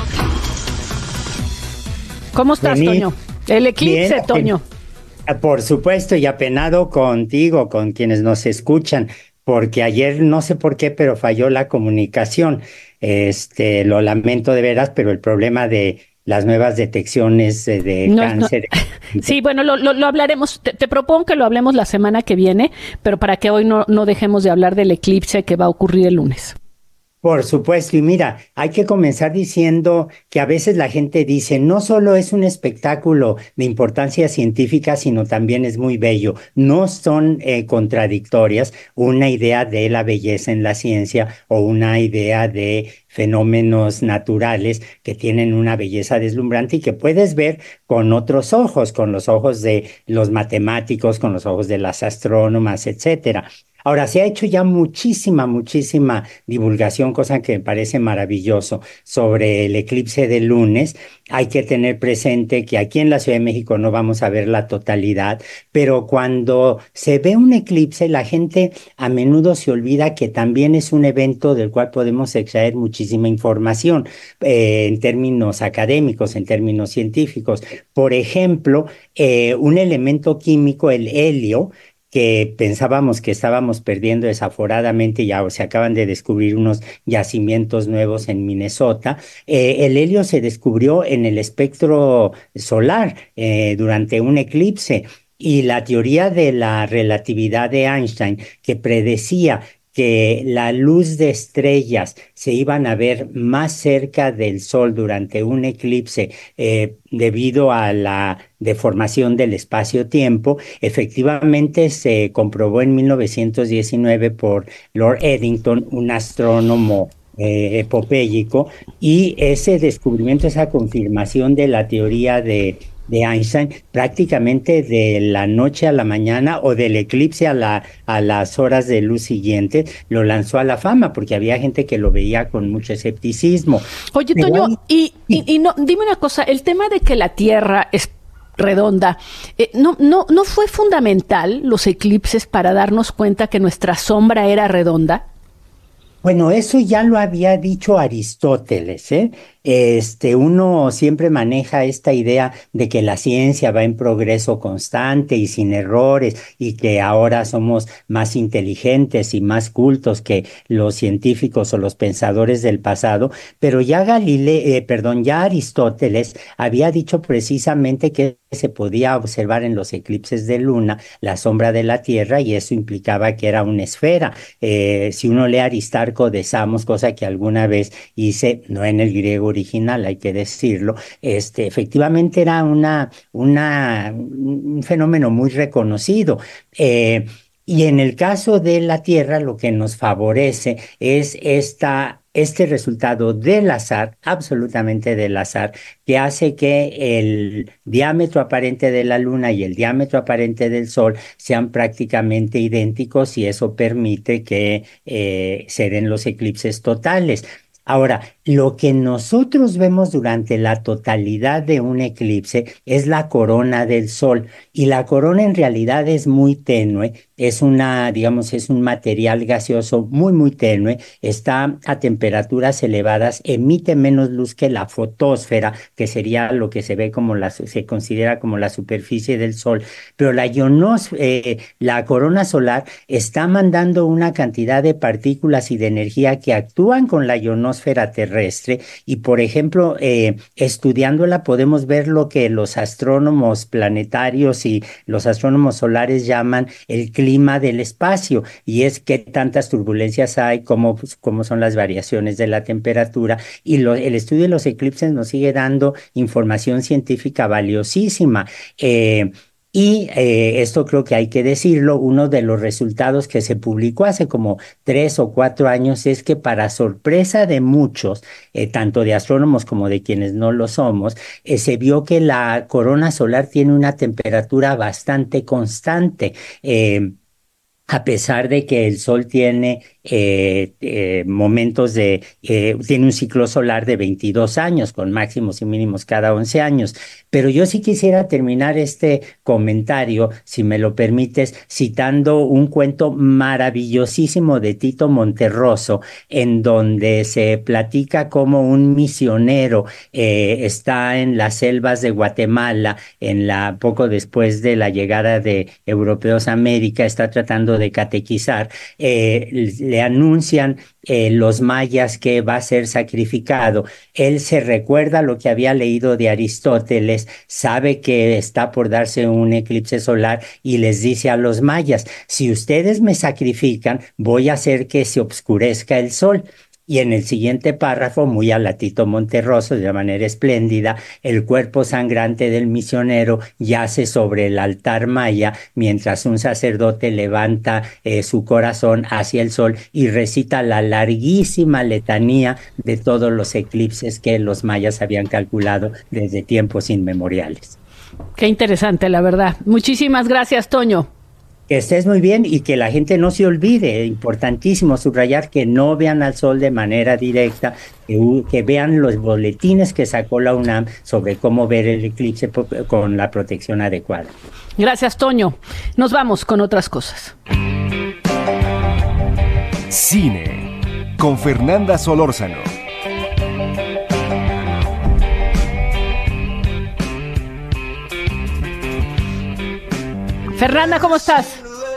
[SPEAKER 4] ¿Cómo estás, Denise? Toño? El eclipse, bien, Toño.
[SPEAKER 21] Por supuesto, y apenado contigo, con quienes nos escuchan, porque ayer no sé por qué, pero falló la comunicación. Este, lo lamento de veras, pero el problema de las nuevas detecciones de, de no, cáncer.
[SPEAKER 4] No. Sí, bueno, lo, lo, lo hablaremos. Te, te propongo que lo hablemos la semana que viene, pero para que hoy no, no dejemos de hablar del eclipse que va a ocurrir el lunes.
[SPEAKER 21] Por supuesto, y mira, hay que comenzar diciendo que a veces la gente dice, no solo es un espectáculo de importancia científica, sino también es muy bello. No son eh, contradictorias una idea de la belleza en la ciencia o una idea de fenómenos naturales que tienen una belleza deslumbrante y que puedes ver con otros ojos, con los ojos de los matemáticos, con los ojos de las astrónomas, etcétera. Ahora, se ha hecho ya muchísima, muchísima divulgación, cosa que me parece maravilloso, sobre el eclipse de lunes. Hay que tener presente que aquí en la Ciudad de México no vamos a ver la totalidad, pero cuando se ve un eclipse, la gente a menudo se olvida que también es un evento del cual podemos extraer muchísima información eh, en términos académicos, en términos científicos. Por ejemplo, eh, un elemento químico, el helio, que pensábamos que estábamos perdiendo desaforadamente, ya se acaban de descubrir unos yacimientos nuevos en Minnesota. Eh, el helio se descubrió en el espectro solar eh, durante un eclipse, y la teoría de la relatividad de Einstein, que predecía que la luz de estrellas se iban a ver más cerca del Sol durante un eclipse eh, debido a la deformación del espacio-tiempo, efectivamente se comprobó en mil novecientos diecinueve por Lord Eddington, un astrónomo eh, epopéyico, y ese descubrimiento, esa confirmación de la teoría de de Einstein, prácticamente de la noche a la mañana o del eclipse a, la, a las horas de luz siguientes, lo lanzó a la fama, porque había gente que lo veía con mucho escepticismo.
[SPEAKER 4] Oye, Pero Toño, hay... y, y, y no, dime una cosa, el tema de que la Tierra es redonda, eh, no, no, ¿no fue fundamental los eclipses para darnos cuenta que nuestra sombra era redonda?
[SPEAKER 21] Bueno, eso ya lo había dicho Aristóteles, ¿eh? Este, uno siempre maneja esta idea de que la ciencia va en progreso constante y sin errores, y que ahora somos más inteligentes y más cultos que los científicos o los pensadores del pasado, pero ya Galileo, eh, perdón, ya Aristóteles había dicho precisamente que se podía observar en los eclipses de luna la sombra de la Tierra, y eso implicaba que era una esfera. Eh, si uno lee Aristarco de Samos, cosa que alguna vez hice, no en el griego original, hay que decirlo, este, efectivamente era una, una, un fenómeno muy reconocido. Eh, y en el caso de la Tierra, lo que nos favorece es esta, este resultado del azar, absolutamente del azar, que hace que el diámetro aparente de la Luna y el diámetro aparente del Sol sean prácticamente idénticos, y eso permite que eh, se den los eclipses totales. Ahora, lo que nosotros vemos durante la totalidad de un eclipse es la corona del Sol, y la corona en realidad es muy tenue, es una, digamos, es un material gaseoso muy, muy tenue, está a temperaturas elevadas, emite menos luz que la fotosfera, que sería lo que se ve como la, se considera como la superficie del Sol, pero la ionos, eh, la corona solar está mandando una cantidad de partículas y de energía que actúan con la ionosfera terrestre, y por ejemplo, eh, estudiándola podemos ver lo que los astrónomos planetarios y los astrónomos solares llaman el clima del espacio, y es qué tantas turbulencias hay, cómo, cómo son las variaciones de la temperatura, y lo, el estudio de los eclipses nos sigue dando información científica valiosísima. Eh, Y eh, esto creo que hay que decirlo, uno de los resultados que se publicó hace como tres o cuatro años es que, para sorpresa de muchos, eh, tanto de astrónomos como de quienes no lo somos, eh, se vio que la corona solar tiene una temperatura bastante constante. Eh, a pesar de que el Sol tiene eh, eh, momentos de, eh, tiene un ciclo solar de veintidós años, con máximos y mínimos cada once años. Pero yo sí quisiera terminar este comentario, si me lo permites, citando un cuento maravillosísimo de Tito Monterroso, en donde se platica cómo un misionero eh, está en las selvas de Guatemala, en la, poco después de la llegada de europeos a América, está tratando de catequizar, eh, le anuncian eh, los mayas que va a ser sacrificado. Él se recuerda lo que había leído de Aristóteles, sabe que está por darse un eclipse solar y les dice a los mayas, si ustedes me sacrifican, voy a hacer que se oscurezca el sol. Y en el siguiente párrafo, muy a la Tito Monterroso, de una manera espléndida, el cuerpo sangrante del misionero yace sobre el altar maya, mientras un sacerdote levanta eh, su corazón hacia el sol y recita la larguísima letanía de todos los eclipses que los mayas habían calculado desde tiempos inmemoriales.
[SPEAKER 4] Qué interesante, la verdad. Muchísimas gracias, Toño.
[SPEAKER 21] Que estés muy bien y que la gente no se olvide, importantísimo subrayar que no vean al sol de manera directa, que, que vean los boletines que sacó la UNAM sobre cómo ver el eclipse con la protección adecuada.
[SPEAKER 4] Gracias, Toño. Nos vamos con otras cosas.
[SPEAKER 1] Cine, con Fernanda Solórzano.
[SPEAKER 4] Fernanda, ¿cómo estás?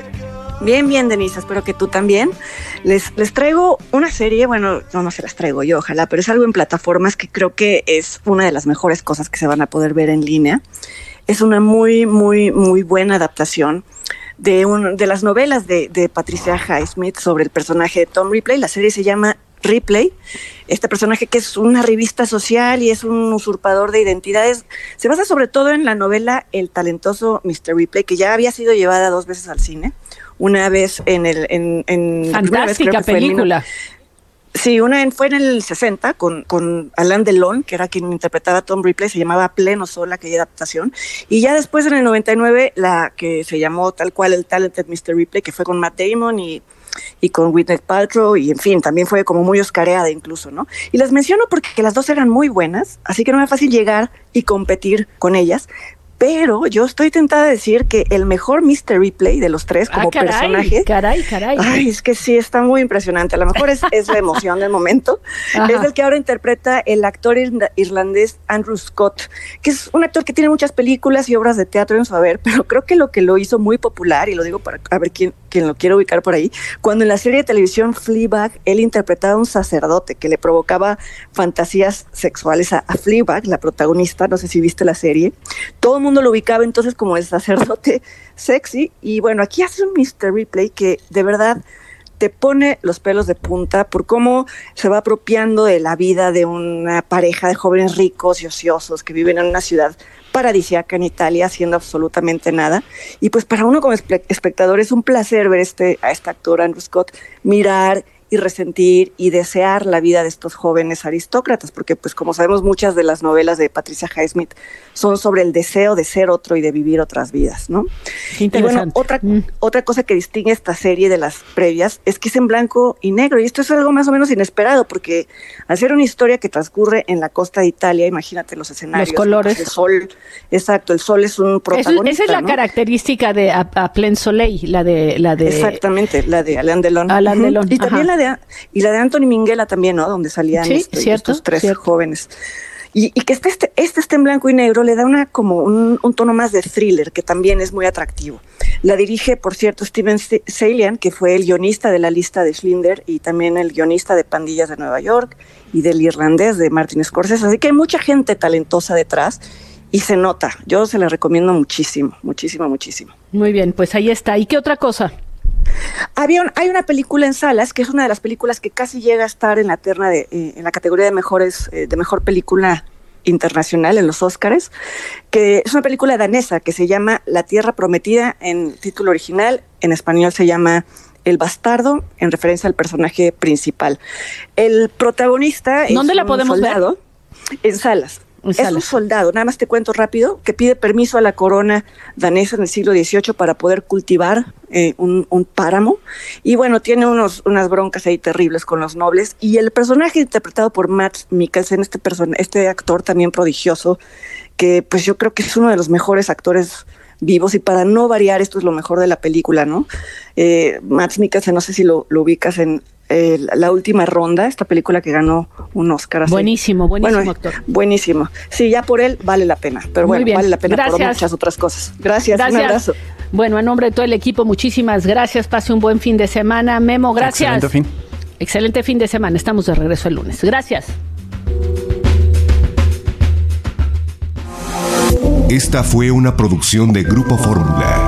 [SPEAKER 22] Bien, bien, Denise, espero que tú también. Les, les traigo una serie, bueno, no, no se las traigo yo, ojalá, pero es algo en plataformas que creo que es una de las mejores cosas que se van a poder ver en línea. Es una muy, muy, muy buena adaptación de, un, de las novelas de, de Patricia Highsmith sobre el personaje de Tom Ripley. La serie se llama Ripley. Este personaje, que es una revista social y es un usurpador de identidades, se basa sobre todo en la novela El talentoso mister Ripley, que ya había sido llevada dos veces al cine. Una vez en el... En, en
[SPEAKER 4] Fantástica vez, película.
[SPEAKER 22] En, sí, una en, fue en el sesenta con, con Alain Delon, que era quien interpretaba a Tom Ripley, se llamaba Pleno Sol aquella adaptación. Y ya después en el noventa y nueve, la que se llamó tal cual El Talented mister Ripley, que fue con Matt Damon y... y con Gwyneth Paltrow, y en fin, también fue como muy oscareada incluso, ¿no? Y las menciono porque las dos eran muy buenas, así que no me es fácil llegar y competir con ellas, pero yo estoy tentada de decir que el mejor mister Ripley de los tres como
[SPEAKER 4] ah, caray,
[SPEAKER 22] personaje...
[SPEAKER 4] caray, caray.
[SPEAKER 22] Ay, es que sí, está muy impresionante. A lo mejor es, es la emoción del momento. Ajá. Es el que ahora interpreta el actor irlandés Andrew Scott, que es un actor que tiene muchas películas y obras de teatro en su haber, pero creo que lo que lo hizo muy popular, y lo digo para a ver quién, quién lo quiere ubicar por ahí, cuando en la serie de televisión Fleabag, él interpretaba a un sacerdote que le provocaba fantasías sexuales a, a Fleabag, la protagonista, no sé si viste la serie. Todo el mundo lo ubicaba entonces como el sacerdote sexy, y bueno, aquí hace un mister Ripley que de verdad te pone los pelos de punta por cómo se va apropiando de la vida de una pareja de jóvenes ricos y ociosos que viven en una ciudad paradisíaca en Italia, haciendo absolutamente nada. Y pues para uno como espectador es un placer ver este, a este actor Andrew Scott mirar y resentir y desear la vida de estos jóvenes aristócratas, porque pues como sabemos muchas de las novelas de Patricia Highsmith son sobre el deseo de ser otro y de vivir otras vidas, ¿no?
[SPEAKER 4] Qué interesante.
[SPEAKER 22] Y bueno, otra, mm. otra cosa que distingue esta serie de las previas es que es en blanco y negro, y esto es algo más o menos inesperado, porque al ser una historia que transcurre en la costa de Italia, imagínate los escenarios,
[SPEAKER 4] los colores,
[SPEAKER 22] el sol, exacto, el sol es un protagonista.
[SPEAKER 4] Esa es la
[SPEAKER 22] ¿no?
[SPEAKER 4] característica de A, a Plein Soleil, la de, la de...
[SPEAKER 22] Exactamente, la de Alain Delon.
[SPEAKER 4] Alain Delon.
[SPEAKER 22] Uh-huh. Y también
[SPEAKER 4] Ajá.
[SPEAKER 22] la de y la de Anthony Minghella también, ¿no? Donde salían
[SPEAKER 4] sí,
[SPEAKER 22] esto,
[SPEAKER 4] cierto,
[SPEAKER 22] estos tres
[SPEAKER 4] cierto.
[SPEAKER 22] jóvenes. Y, y que este, este, este esté en blanco y negro le da una como un, un tono más de thriller, que también es muy atractivo. La dirige, por cierto, Steven Salian, que fue el guionista de La lista de Schindler y también el guionista de Pandillas de Nueva York y del irlandés de Martin Scorsese. Así que hay mucha gente talentosa detrás y se nota. Yo se la recomiendo muchísimo, muchísimo, muchísimo.
[SPEAKER 4] Muy bien, pues ahí está. ¿Y qué otra cosa?
[SPEAKER 22] Había un, hay una película en salas que es una de las películas que casi llega a estar en la terna de eh, en la categoría de mejores eh, de mejor película internacional en los Óscares, que es una película danesa que se llama La Tierra Prometida en título original, en español se llama El Bastardo, en referencia al personaje principal. El protagonista
[SPEAKER 4] ¿Dónde
[SPEAKER 22] es
[SPEAKER 4] la
[SPEAKER 22] un
[SPEAKER 4] podemos
[SPEAKER 22] soldado,
[SPEAKER 4] ver?
[SPEAKER 22] En salas. es un soldado, nada más te cuento rápido, que pide permiso a la corona danesa en el siglo dieciocho para poder cultivar eh, un, un páramo. Y bueno, tiene unos, unas broncas ahí terribles con los nobles. Y el personaje interpretado por Mads Mikkelsen, este, person este actor también prodigioso, que pues yo creo que es uno de los mejores actores vivos, y para no variar, esto es lo mejor de la película, ¿no? Eh, Mads Mikkelsen, no sé si lo, lo ubicas en eh, La Última Ronda, esta película que ganó un Oscar. Así.
[SPEAKER 4] Buenísimo, buenísimo bueno, actor.
[SPEAKER 22] Buenísimo. Sí, ya por él vale la pena, pero Muy bueno, bien. vale la pena gracias. por muchas otras cosas. Gracias, gracias, un abrazo.
[SPEAKER 4] Bueno, a nombre de todo el equipo, muchísimas gracias. Pase un buen fin de semana. Memo, gracias.
[SPEAKER 5] Excelente fin.
[SPEAKER 4] Excelente fin de semana. Estamos de regreso el lunes. Gracias.
[SPEAKER 1] Esta fue una producción de Grupo Fórmula.